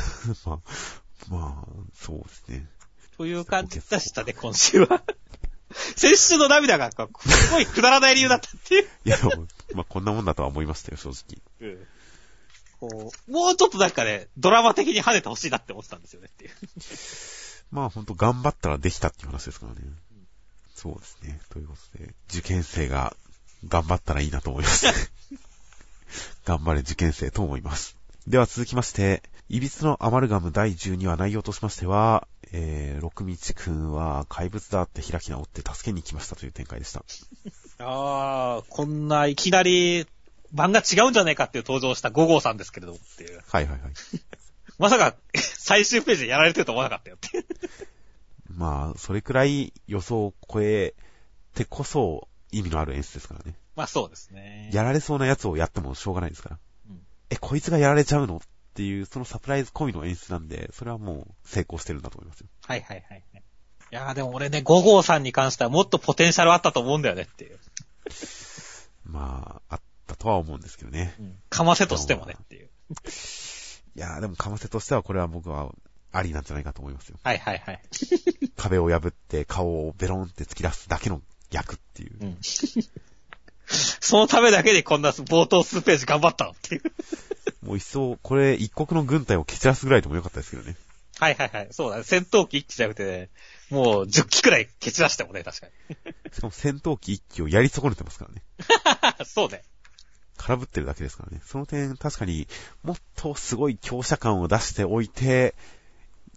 Speaker 2: そうですね。
Speaker 3: という感じでしたね、今週は。先週の涙が、すごいくだらない理由だったっていう。
Speaker 2: いや、でも、こんなもんだとは思いましたよ、正直。
Speaker 3: もうちょっとドラマ的に跳ねてほしいなって思ってたんですよねっていう。
Speaker 2: ほんと頑張ったらできたっていう話ですからね。そうですね。ということで、受験生が頑張ったらいいなと思います。頑張れ受験生と思います。では続きまして、いびつのアマルガム第12話内容としましては、六道くんは怪物だって開き直って助けに来ましたという展開でした。
Speaker 3: こんないきなり漫画違うんじゃないかっていう登場した5号さんですけれどもっていう。
Speaker 2: はいはいはい。
Speaker 3: まさか最終ページでやられてると思わなかったよっていう。
Speaker 2: それくらい予想を超えてこそ意味のある演出ですからね。
Speaker 3: そうですね。
Speaker 2: やられそうなやつをやってもしょうがないですから。こいつがやられちゃうのっていう、そのサプライズ込みの演出なんで、それはもう成功してるんだと思いますよ。
Speaker 3: はい。いやでも俺ね、5号さんに関してはもっとポテンシャルあったと思うんだよねっていう。
Speaker 2: あったとは思うんですけどね。
Speaker 3: かませとしてもねっていう。
Speaker 2: いやでもかませとしてはこれは僕はありなんじゃないかと思いますよ。
Speaker 3: はい。
Speaker 2: 壁を破って顔をベロンって突き出すだけの役っていう。
Speaker 3: そのためだけでこんな冒頭数ページ頑張ったのっていう。
Speaker 2: もう一層、これ一国の軍隊を蹴散らすぐらいでもよかったですけどね。
Speaker 3: はい。そうだね。戦闘機1機じゃなくてね、もう10機くらい蹴散らしてもね、確かに。
Speaker 2: しかも戦闘機1機をやり損ねてますからね。
Speaker 3: そうね。
Speaker 2: 空振ってるだけですからね。その点、確かにもっとすごい強者感を出しておいて、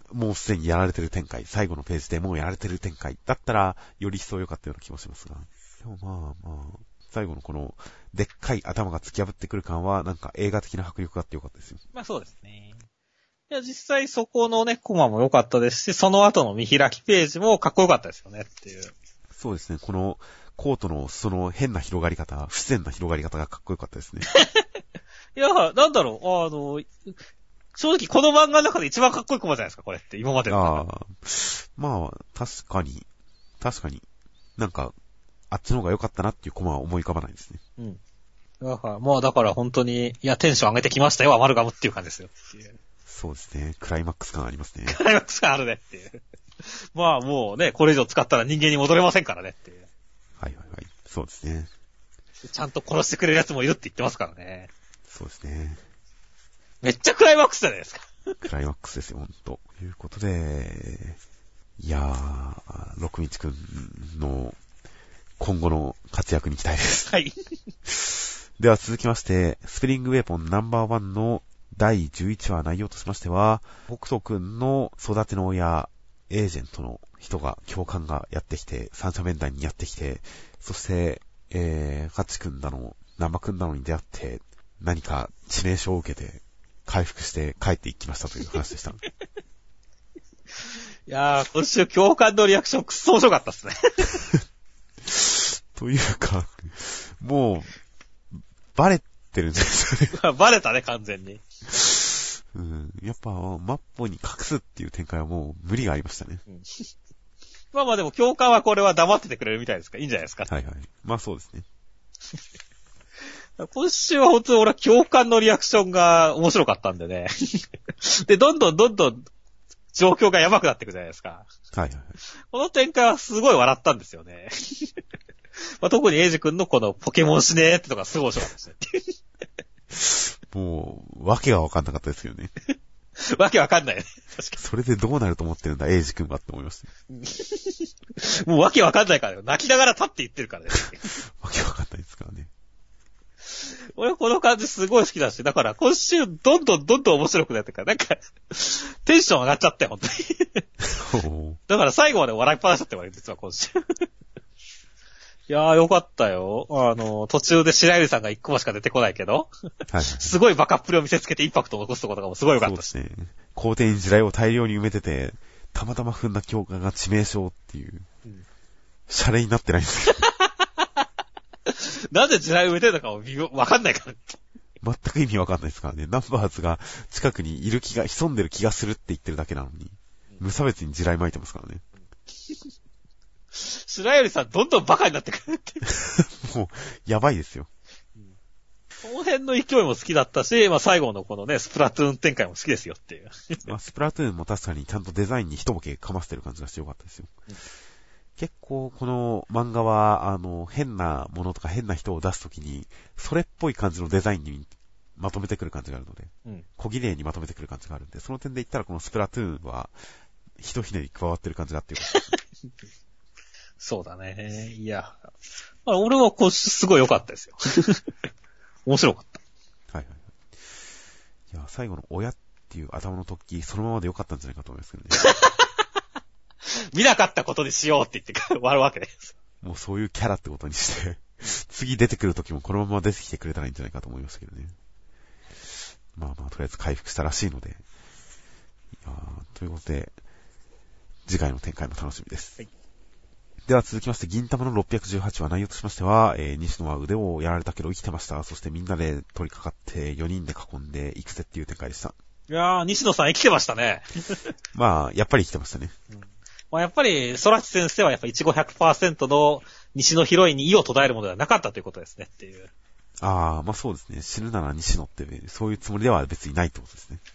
Speaker 2: もうすでにやられてる展開、最後のページでもうやられてる展開だったら、より一層良かったような気もしますが。でも最後のこの、でっかい頭が突き破ってくる感は、なんか映画的な迫力があって良かったですよ。
Speaker 3: まあそうですね。いや、実際そこのね、コマも良かったですし、その後の見開きページもかっこよかったですよねっていう。
Speaker 2: そうですね、この、コートのその変な広がり方、不自然な広がり方がかっこよかったですね。
Speaker 3: いや、なんだろう、正直この漫画の中で一番かっこいいコマじゃないですか、これって。今までの。
Speaker 2: まあ、確かに。なんか、あっちの方が良かったなっていうコマは思い浮かばないですね。
Speaker 3: うん。だから本当に、いや、テンション上げてきましたよ、アマルガムっていう感じですよ。
Speaker 2: そうですね。クライマックス感ありますね。
Speaker 3: クライマックス感あるねっていう。まあもうね、これ以上使ったら人間に戻れませんからねっていう。
Speaker 2: はい。そうですね。
Speaker 3: ちゃんと殺してくれる奴もいるって言ってますからね。
Speaker 2: そうですね。
Speaker 3: めっちゃクライマックスじゃないですか。
Speaker 2: クライマックスですよ、ほんと。ということで、いやー、六道くんの今後の活躍に期待です。
Speaker 3: はい。
Speaker 2: では続きまして、スプリングウェポンナンバー1の第11話内容としましては、北斗くんの育ての親、エージェントの人が、教官がやってきて、三者面談にやってきて、そして、ハチくんだの、ナンバくんだのに出会って、何か致命傷を受けて、回復して帰っていきましたという話でした。
Speaker 3: いやー、今週教官のリアクションくっそ面白かったっすね。
Speaker 2: というか、もう、バレてるんですよね。
Speaker 3: バレたね、完全に。
Speaker 2: やっぱ、マッポに隠すっていう展開はもう無理がありましたね。
Speaker 3: まあでも教官はこれは黙っててくれるみたいですから、いいんじゃないですか。
Speaker 2: はい。まあそうですね。
Speaker 3: 今週は本当に俺は教官のリアクションが面白かったんでね。で、どんどん状況がやばくなっていくじゃないですか。
Speaker 2: はい。
Speaker 3: この展開はすごい笑ったんですよね。まあ、特にエイジ君のこのポケモンしねーってとかすごい面白かったですね。
Speaker 2: もう、わけがわかんなかったですよね。
Speaker 3: わけわかんないよね。確か
Speaker 2: に。それでどうなると思ってるんだ、エイジ君はって思いました。
Speaker 3: もうわけわかんないからよ。泣きながら立って言ってるからね。
Speaker 2: わけわかんないですからね。
Speaker 3: 俺この感じすごい好きだし、だから今週どんどん面白くなってから、なんか、テンション上がっちゃって、本当に。だから最後まで笑いっぱなしだって言われる、実は今週。いやーよかったよ。途中で白百合さんが1個もしか出てこないけど、はい、すごいバカっぷりを見せつけてインパクトを残すところとかもすごいよかったし。
Speaker 2: そうですね。校庭に地雷を大量に埋めてて、たまたま踏んだ教官が致命傷っていう、シャレになってないんですよ。
Speaker 3: なんで地雷埋めてるのかもわかんないから。
Speaker 2: 全く意味わかんないですからね。ナンバーズが近くにいる潜んでる気がするって言ってるだけなのに、無差別に地雷撒いてますからね。
Speaker 3: 白百合さんどんどんバカになってくるって。
Speaker 2: もう、やばいですよ。
Speaker 3: この辺の勢いも好きだったし、まあ最後のこのね、スプラトゥーン展開も好きですよっていう。
Speaker 2: まあスプラトゥーンも確かにちゃんとデザインに一ボケかませてる感じがしてよかったですよ。結構この漫画は、変なものとか変な人を出すときに、それっぽい感じのデザインにまとめてくる感じがあるので、小綺麗にまとめてくる感じがあるんで、その点で言ったらこのスプラトゥーンは、一ひねり加わってる感じだっていうことですね。
Speaker 3: そうだね。いや。俺はこう、すごい良かったですよ。面白かった。
Speaker 2: はい。いや、最後の親っていう頭の突起、そのままで良かったんじゃないかと思いますけどね。
Speaker 3: 見なかったことにしようって言って終わるわけです。
Speaker 2: もうそういうキャラってことにして、次出てくる時もこのまま出てきてくれたらいいんじゃないかと思いましたけどね。まあ、とりあえず回復したらしいので。いやということで、次回の展開も楽しみです。はい、では続きまして、銀玉の618話内容としましては、西野は腕をやられたけど生きてました。そしてみんなで取り掛かって4人で囲んで行くぜっていう展開でした。
Speaker 3: いやー、西野さん生きてましたね。
Speaker 2: まあ、やっぱり生きてましたね。
Speaker 3: まあ、やっぱり、空知先生はやっぱりイチゴ 100% の西野ヒロインに異を途絶えるものではなかったということですねっていう。
Speaker 2: ああ、まあそうですね。死ぬなら西野って、そういうつもりでは別にないってことですね。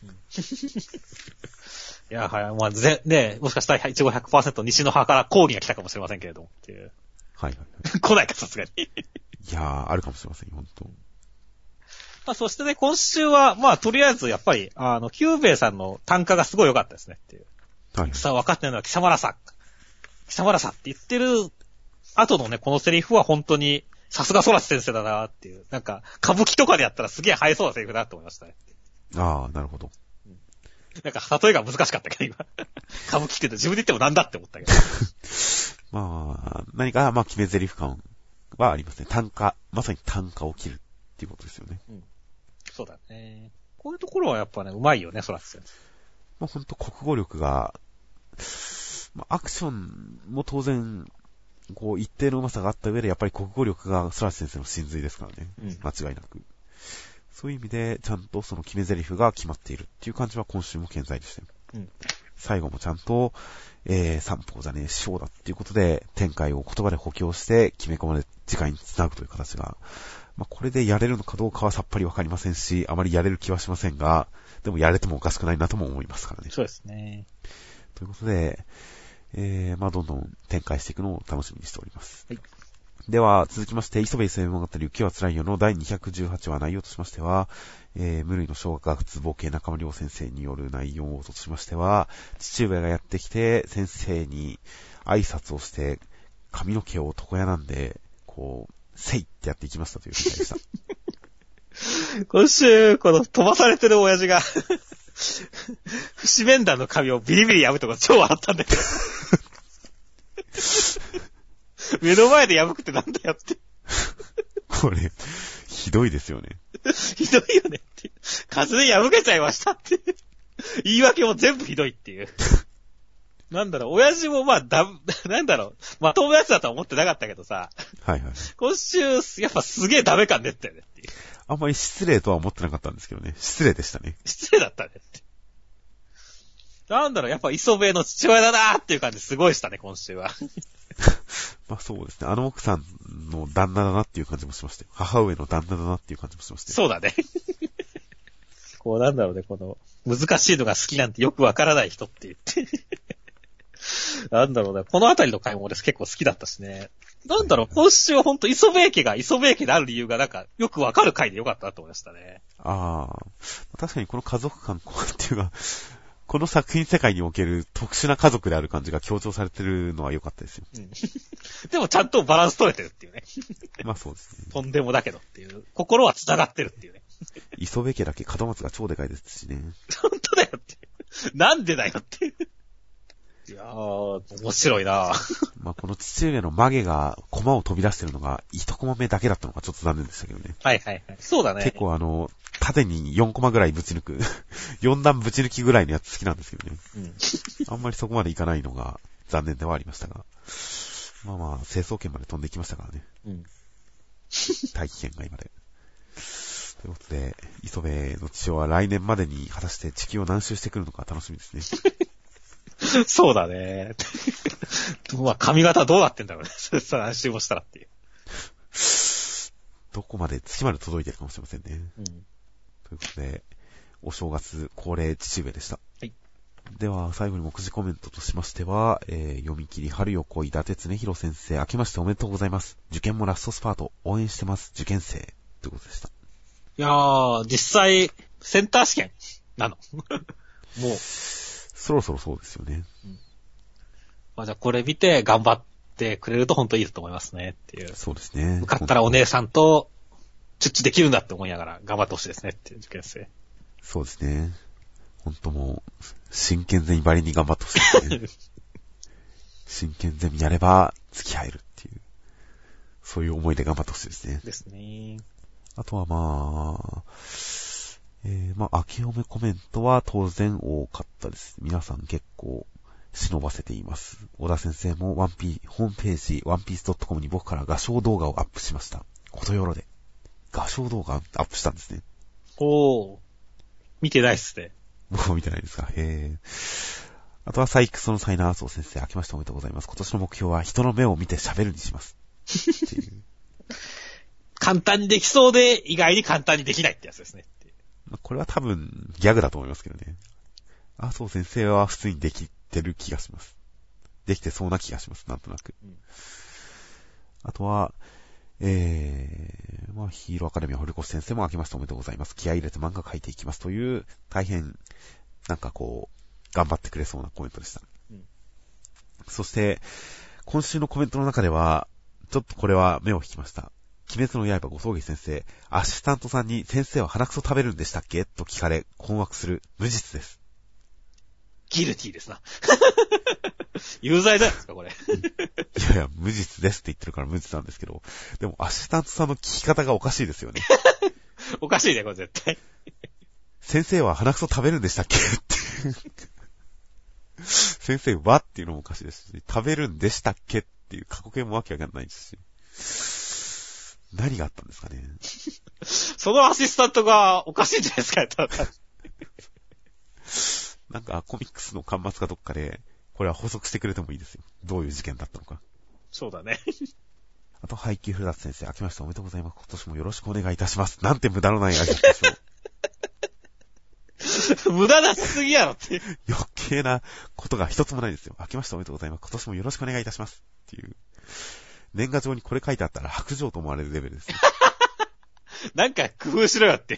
Speaker 3: いや、はい、まあ、ね、もしかしたらイチゴ 100% 西野派から抗議が来たかもしれませんけれどもっていう。
Speaker 2: はい。
Speaker 3: 来ないか、さすがに。
Speaker 2: いやー、あるかもしれませんよ、本当。
Speaker 3: まあ、そしてね、今週は、まあ、とりあえず、やっぱり、キューベイさんの単価がすごい良かったですねっていう。はい。さあ、分かってないのは貴様らさって言ってる後のね、このセリフは本当に、さすが空知先生だなっていう。なんか、歌舞伎とかでやったらすげえ生えそうなセリフだと思いましたね。
Speaker 2: ああ、なるほど。
Speaker 3: なんか、例えが難しかったけど、今。歌舞伎って自分で言ってもなんだって思ったけど。
Speaker 2: まあ、何か、決め台詞感はありますね。まさに単価を切るっていうことですよね。
Speaker 3: うん。そうだね。こういうところはやっぱね、うまいよね、そらす先生。
Speaker 2: ほんと国語力が、アクションも当然、一定の上手さがあった上で、やっぱり国語力がソラシ先生の真髄ですからね。
Speaker 3: うん。
Speaker 2: 間違いなく。そういう意味で、ちゃんとその決め台詞が決まっているっていう感じは今週も健在でしたよ。
Speaker 3: うん。
Speaker 2: 最後もちゃんと、三方じゃねえ、師匠だっていうことで、展開を言葉で補強して決め込まれ、次回に繋ぐという形が、これでやれるのかどうかはさっぱりわかりませんし、あまりやれる気はしませんが、でもやれてもおかしくないなとも思いますからね。
Speaker 3: そうですね。
Speaker 2: ということで、どんどん展開していくのを楽しみにしております。
Speaker 3: はい。
Speaker 2: では、続きまして、磯部磯部物語、雪は辛いよの第218話内容としましては、無類の小学学通冒険中間良先生による内容としましては、父上がやってきて、先生に挨拶をして、髪の毛を床屋なんで、せいってやっていきましたという展開でした。
Speaker 3: 今週、この飛ばされてる親父が、不死面談の髪をビリビリ破るとこ超笑ったんだけど。目の前で破くってなんだよって。
Speaker 2: これ、ひどいですよね。
Speaker 3: ひどいよねって。風で破けちゃいましたって。言い訳も全部ひどいっていう。親父もまともなやつだとは思ってなかったけどさ。
Speaker 2: はいはい。
Speaker 3: 今週、やっぱすげえダメ感出てたよねっていう。
Speaker 2: あんまり失礼とは思ってなかったんですけどね。失礼でしたね。
Speaker 3: 失礼だったねって。やっぱ磯部の父親だなーっていう感じすごいしたね、今週は。
Speaker 2: そうですね。あの奥さんの旦那だなっていう感じもしましたよ。母上の旦那だなっていう感じもしましたよ。
Speaker 3: そうだね。この、難しいのが好きなんてよくわからない人って言って。このあたりの回も俺結構好きだったしね。今週はほんと磯部家が磯部家である理由がよくわかる回でよかったなと思いましたね。
Speaker 2: 確かにこの家族観っていうか、この作品世界における特殊な家族である感じが強調されてるのは良かったですよ。
Speaker 3: うん、でもちゃんとバランス取れてるっていうね。
Speaker 2: そうですね。
Speaker 3: とんでもだけどっていう。心は繋がってるっていうね。
Speaker 2: 磯部家だけ門松が超でかいですしね。
Speaker 3: 本当だよって。なんでだよって。いやー、面白いな
Speaker 2: この父上の曲げが駒を飛び出してるのが一コマ目だけだったのがちょっと残念でしたけどね。
Speaker 3: はいはいはい。そうだね。
Speaker 2: 結構縦に4コマぐらいぶち抜く、4段ぶち抜きぐらいのやつ好きなんですけどね。
Speaker 3: うん。
Speaker 2: あんまりそこまでいかないのが残念ではありましたが。成層圏まで飛んでいきましたからね。
Speaker 3: うん。
Speaker 2: 大気圏外まで。ということで、磯部の父親は来年までに果たして地球を何周してくるのか楽しみですね。
Speaker 3: そうだね。髪型どうなってんだろうね。何周もしたらっていう。
Speaker 2: どこまで、月まで届いてるかもしれませんね。
Speaker 3: うん。
Speaker 2: ということで、お正月恒例父上でした。
Speaker 3: はい。
Speaker 2: では、最後に目次コメントとしましては、読み切り春よ来い伊達恒弘先生、明けましておめでとうございます。受験もラストスパート、応援してます、受験生。ということでした。
Speaker 3: いやー、実際、センター試験なの。もう。
Speaker 2: そろそろそうですよね。
Speaker 3: じゃあこれ見て頑張ってくれると本当にいいと思いますねっていう。
Speaker 2: そうですね。
Speaker 3: 受かったらお姉さんとチュッチできるんだって思いながら頑張ってほしいですねっていう受験生。
Speaker 2: そうですね。本当もう、真剣ゼミばりに頑張ってほしいですね。真剣ゼミやれば付き合えるっていう、そういう思いで頑張ってほしいですね。
Speaker 3: ですね。
Speaker 2: あとは明けおめコメントは当然多かったです。皆さん結構忍ばせています。小田先生もホームページ onepiece.com に僕から画像動画をアップしました。ことよろで。画像動画アップしたんですね。
Speaker 3: おー。見てないっすね。
Speaker 2: もう見てないですか。あとはサイクソのサイナーソー先生、明けましておめでとうございます。今年の目標は人の目を見て喋るにします。っていう。
Speaker 3: 簡単にできそうで意外に簡単にできないってやつですね。
Speaker 2: これは多分ギャグだと思いますけどね。そう先生は普通にできてる気がします。できてそうな気がします。なんとなく。うん、あとは、ヒーローアカデミー堀越先生も明けましておめでとうございます。気合い入れて漫画描いていきますという、大変、頑張ってくれそうなコメントでした。うん、そして、今週のコメントの中では、ちょっとこれは目を引きました。鬼滅の刃ご葬儀先生、アシスタントさんに先生は鼻くそ食べるんでしたっけと聞かれ、困惑する無実です。
Speaker 3: ギルティーですな。有罪じゃないですか、これ。
Speaker 2: いや、無実ですって言ってるから無実なんですけど、でもアシスタントさんの聞き方がおかしいですよね。
Speaker 3: おかしいね、これ絶対。
Speaker 2: 先生は鼻くそ食べるんでしたっけって。先生はっていうのもおかしいですし、食べるんでしたっけっていう過去形もわけわかんないですし。何があったんですかね。
Speaker 3: そのアシスタントがおかしいんじゃないですか、
Speaker 2: なんかコミックスの端末かどっかで、これは補足してくれてもいいですよ。どういう事件だったのか。
Speaker 3: そうだね。
Speaker 2: あと、配給古田先生、明けましておめでとうございます。今年もよろしくお願いいたします。なんて無駄のない挨拶でしょう。
Speaker 3: 無駄なすぎやろっていう。
Speaker 2: 余計なことが一つもないんですよ。明けましておめでとうございます。今年もよろしくお願いいたします。っていう。年賀状にこれ書いてあったら白状と思われるレベルですよ。
Speaker 3: なんか工夫しろよって。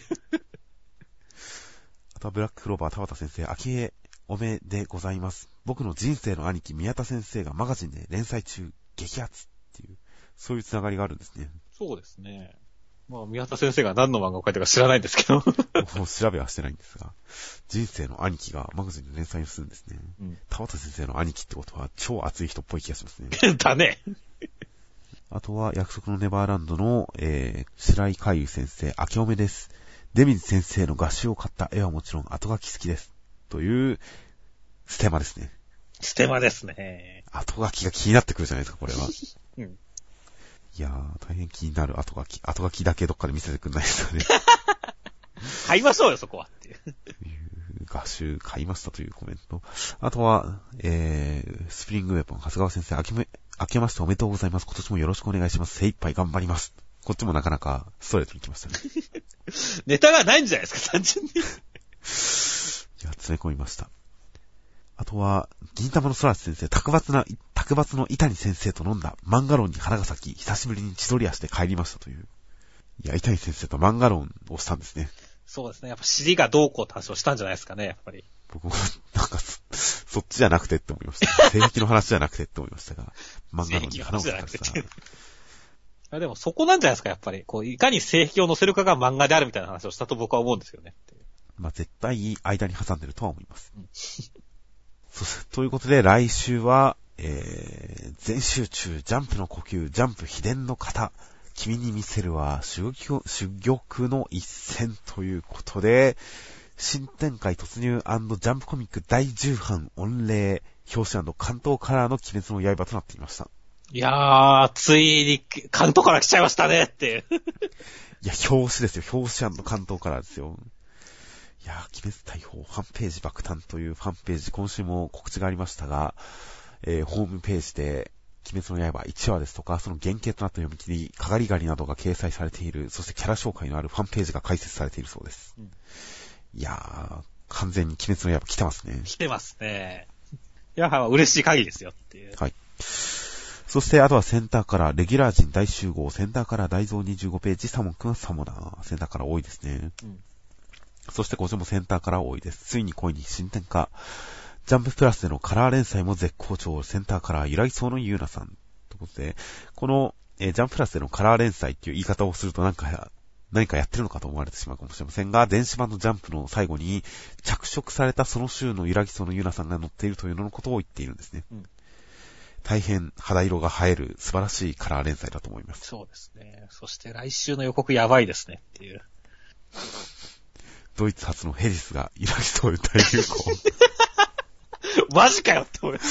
Speaker 2: あとはブラッククローバー田畑先生、明けおめでございます。僕の人生の兄貴宮田先生がマガジンで連載中激アツっていう、そういうつながりがあるんですね。
Speaker 3: そうですね。まあ、宮田先生が何の漫画を描いたか知らないんですけど。
Speaker 2: もう調べはしてないんですが、人生の兄貴がマガジンで連載をするんですね。うん、田畑先生の兄貴ってことは超熱い人っぽい気がしますね。
Speaker 3: だね。
Speaker 2: あとは約束のネバーランドの、白井海優先生、明けおめです。出水先生の画集を買った絵はもちろん後書き好きです。というステマですね。
Speaker 3: ステマですね。
Speaker 2: 後書きが気になってくるじゃないですか、これは。
Speaker 3: うん。
Speaker 2: いやー、大変気になる後書き。後書きだけどっかで見せてくんないですよね。
Speaker 3: 買いましょうよ、そこは。っていう。
Speaker 2: 画集買いましたというコメント。あとは、スプリングウェポン、長谷川先生、明けましておめでとうございます。今年もよろしくお願いします。精一杯頑張ります。こっちもなかなかストレートに来ましたね。
Speaker 3: ネタがないんじゃないですか、単純に。いや、
Speaker 2: 詰め込みました。あとは、銀玉の空知先生、卓抜の伊谷先生と飲んだ漫画論に花が咲き、久しぶりに千鳥足で帰りましたという。いや、伊谷先生と漫画論をしたんですね。
Speaker 3: そうですね。やっぱ尻がどうこうって話をしたんじゃないですかね、やっぱり。
Speaker 2: 僕も、なんか、そっちじゃなくてって思いました。性癖の話じゃなくてって思いましたが、漫画論に花を咲かせた。
Speaker 3: でもそこなんじゃないですか、やっぱり。こう、いかに性癖を載せるかが漫画であるみたいな話をしたと僕は思うんですよね。
Speaker 2: まあ、絶対間に挟んでるとは思います。うん、ということで、来週は、全集中、ジャンプの呼吸、ジャンプ秘伝の型、君に見せるは珠玉の一戦ということで、新展開突入&ジャンプコミック第10版御礼、表紙&関東カラーの鬼滅の刃となっていました。
Speaker 3: いやー、ついに関東から来ちゃいましたねっていう。
Speaker 2: いや、表紙ですよ。表紙&関東カラーですよ。いやー、鬼滅大砲ファンページ爆誕というファンページ、今週も告知がありましたが、ホームページで、鬼滅の刃1話ですとか、その原型となった読み切り、かがりがりなどが掲載されている、そしてキャラ紹介のあるファンページが開設されているそうです。うん、いやー、完全に鬼滅の刃来てますね。
Speaker 3: 来てますね。いやー、嬉しい限りですよっていう。
Speaker 2: はい。そして、あとはセンターからレギュラー陣大集合、センターから大蔵25ページ、サモンくんはサモナー、センターから多いですね。うん、そして、こちらもセンターから多いです。ついに恋に新展開。ジャンププラスでのカラー連載も絶好調、センターカラー、由来そうのゆうなさん。ということで、この、ジャンププラスでのカラー連載っていう言い方をすると何かやってるのかと思われてしまうかもしれませんが、電子版のジャンプの最後に着色されたその週の由来そうのゆうなさんが載っているというのことを言っているんですね。うん、大変肌色が映える素晴らしいカラー連載だと思います。
Speaker 3: そうですね。そして来週の予告やばいですねっていう。
Speaker 2: ドイツ初のヘリスが由来そう大流行。
Speaker 3: マジかよって思い。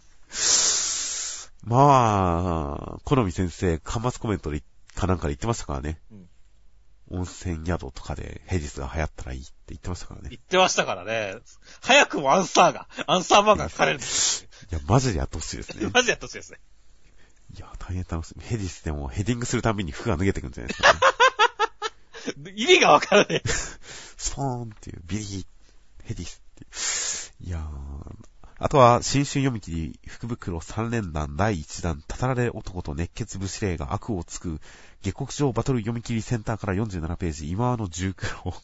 Speaker 2: まあ、好み先生、端末コメントでかなんかで言ってましたからね。うん、温泉宿とかでヘリスが流行ったらいいって言ってましたからね。
Speaker 3: 言ってましたからね。早くもアンサー漫画書かれるんです。
Speaker 2: いや、マジでやってほしいですね。
Speaker 3: マジでやってほしいですね。
Speaker 2: いや、大変楽しみ。ヘリスでもヘディングするたびに服が脱げてくるんじゃないですか
Speaker 3: ね。意味がわからねえ。
Speaker 2: スポーンっていう、ビリー、ヘディスっていう。いやー、あとは、新春読み切り、福袋3連弾第1弾、たたられ男と熱血武士霊が悪をつく、下克上バトル読み切りセンターから47ページ、今の重苦労。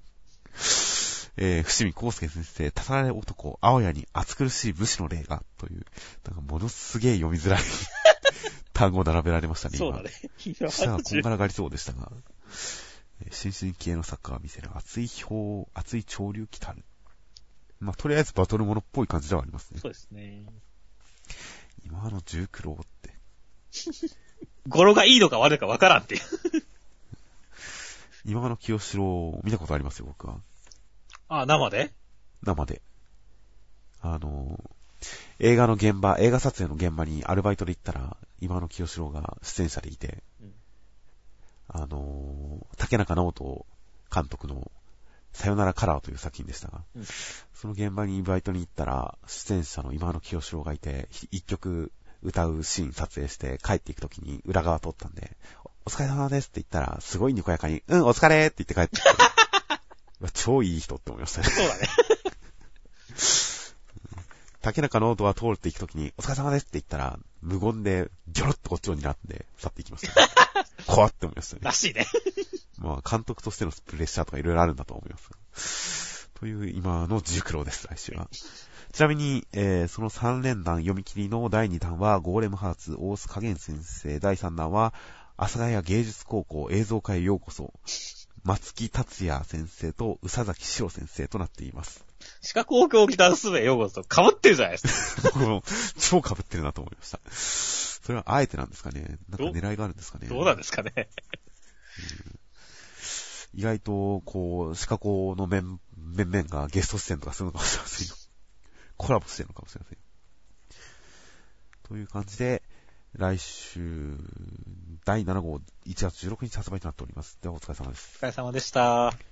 Speaker 2: 伏見康介先生、たたられ男、青やに暑苦しい武士の霊が、という、なんかものすげえ読みづらい単語並べられましたね、
Speaker 3: 今。そうだね。
Speaker 2: 下がこんがらがりそうでしたが、新進系のサッカーが見せる熱い潮流来たる。 まあ、とりあえずバトルモノっぽい感じではありますね。
Speaker 3: そうですね。
Speaker 2: 今の十九郎って。
Speaker 3: 語呂がいいのか悪いのかわからんっていう。
Speaker 2: 今の清志郎見たことありますよ、僕は。
Speaker 3: あ、生で？
Speaker 2: 生で。映画撮影の現場にアルバイトで行ったら、今の清志郎が出演者でいて、竹中直人監督のさよならカラーという作品でしたが、その現場にバイトに行ったら、出演者の今の清志郎がいて、一曲歌うシーン撮影して帰っていくときに裏側撮ったんで、お疲れ様ですって言ったら、すごいにこやかに、お疲れって言って帰ってきて、超いい人って思いましたね。
Speaker 3: そうだね。
Speaker 2: 竹中直人は通っていくときに、お疲れ様ですって言ったら、無言でギョロッとこっちを睨んで去っていきました、ね。怖って思いましたね。
Speaker 3: らしいね。
Speaker 2: まあ、監督としてのプレッシャーとかいろいろあるんだと思います。という今の十九郎です、来週は。ちなみに、その3連弾読み切りの第2弾は、ゴーレムハーツ大須賀源先生、第3弾は、阿佐ヶ谷芸術高校映像科へようこそ、松木達也先生と宇佐崎史郎先生となっています。
Speaker 3: 四角大京北娘ようこそ被ってるじゃないですか。
Speaker 2: 僕も超被ってるなと思いました。それはあえてなんですかね。なんか狙いがあるんですかね。
Speaker 3: どうなんですかね。
Speaker 2: 意外と、こう、四角の面々がゲスト出演とかするのかもしれませんよ。コラボしてるのかもしれません。という感じで、来週、第7号1月16日発売となっております。ではお疲れ様です。
Speaker 3: お疲れ様でした。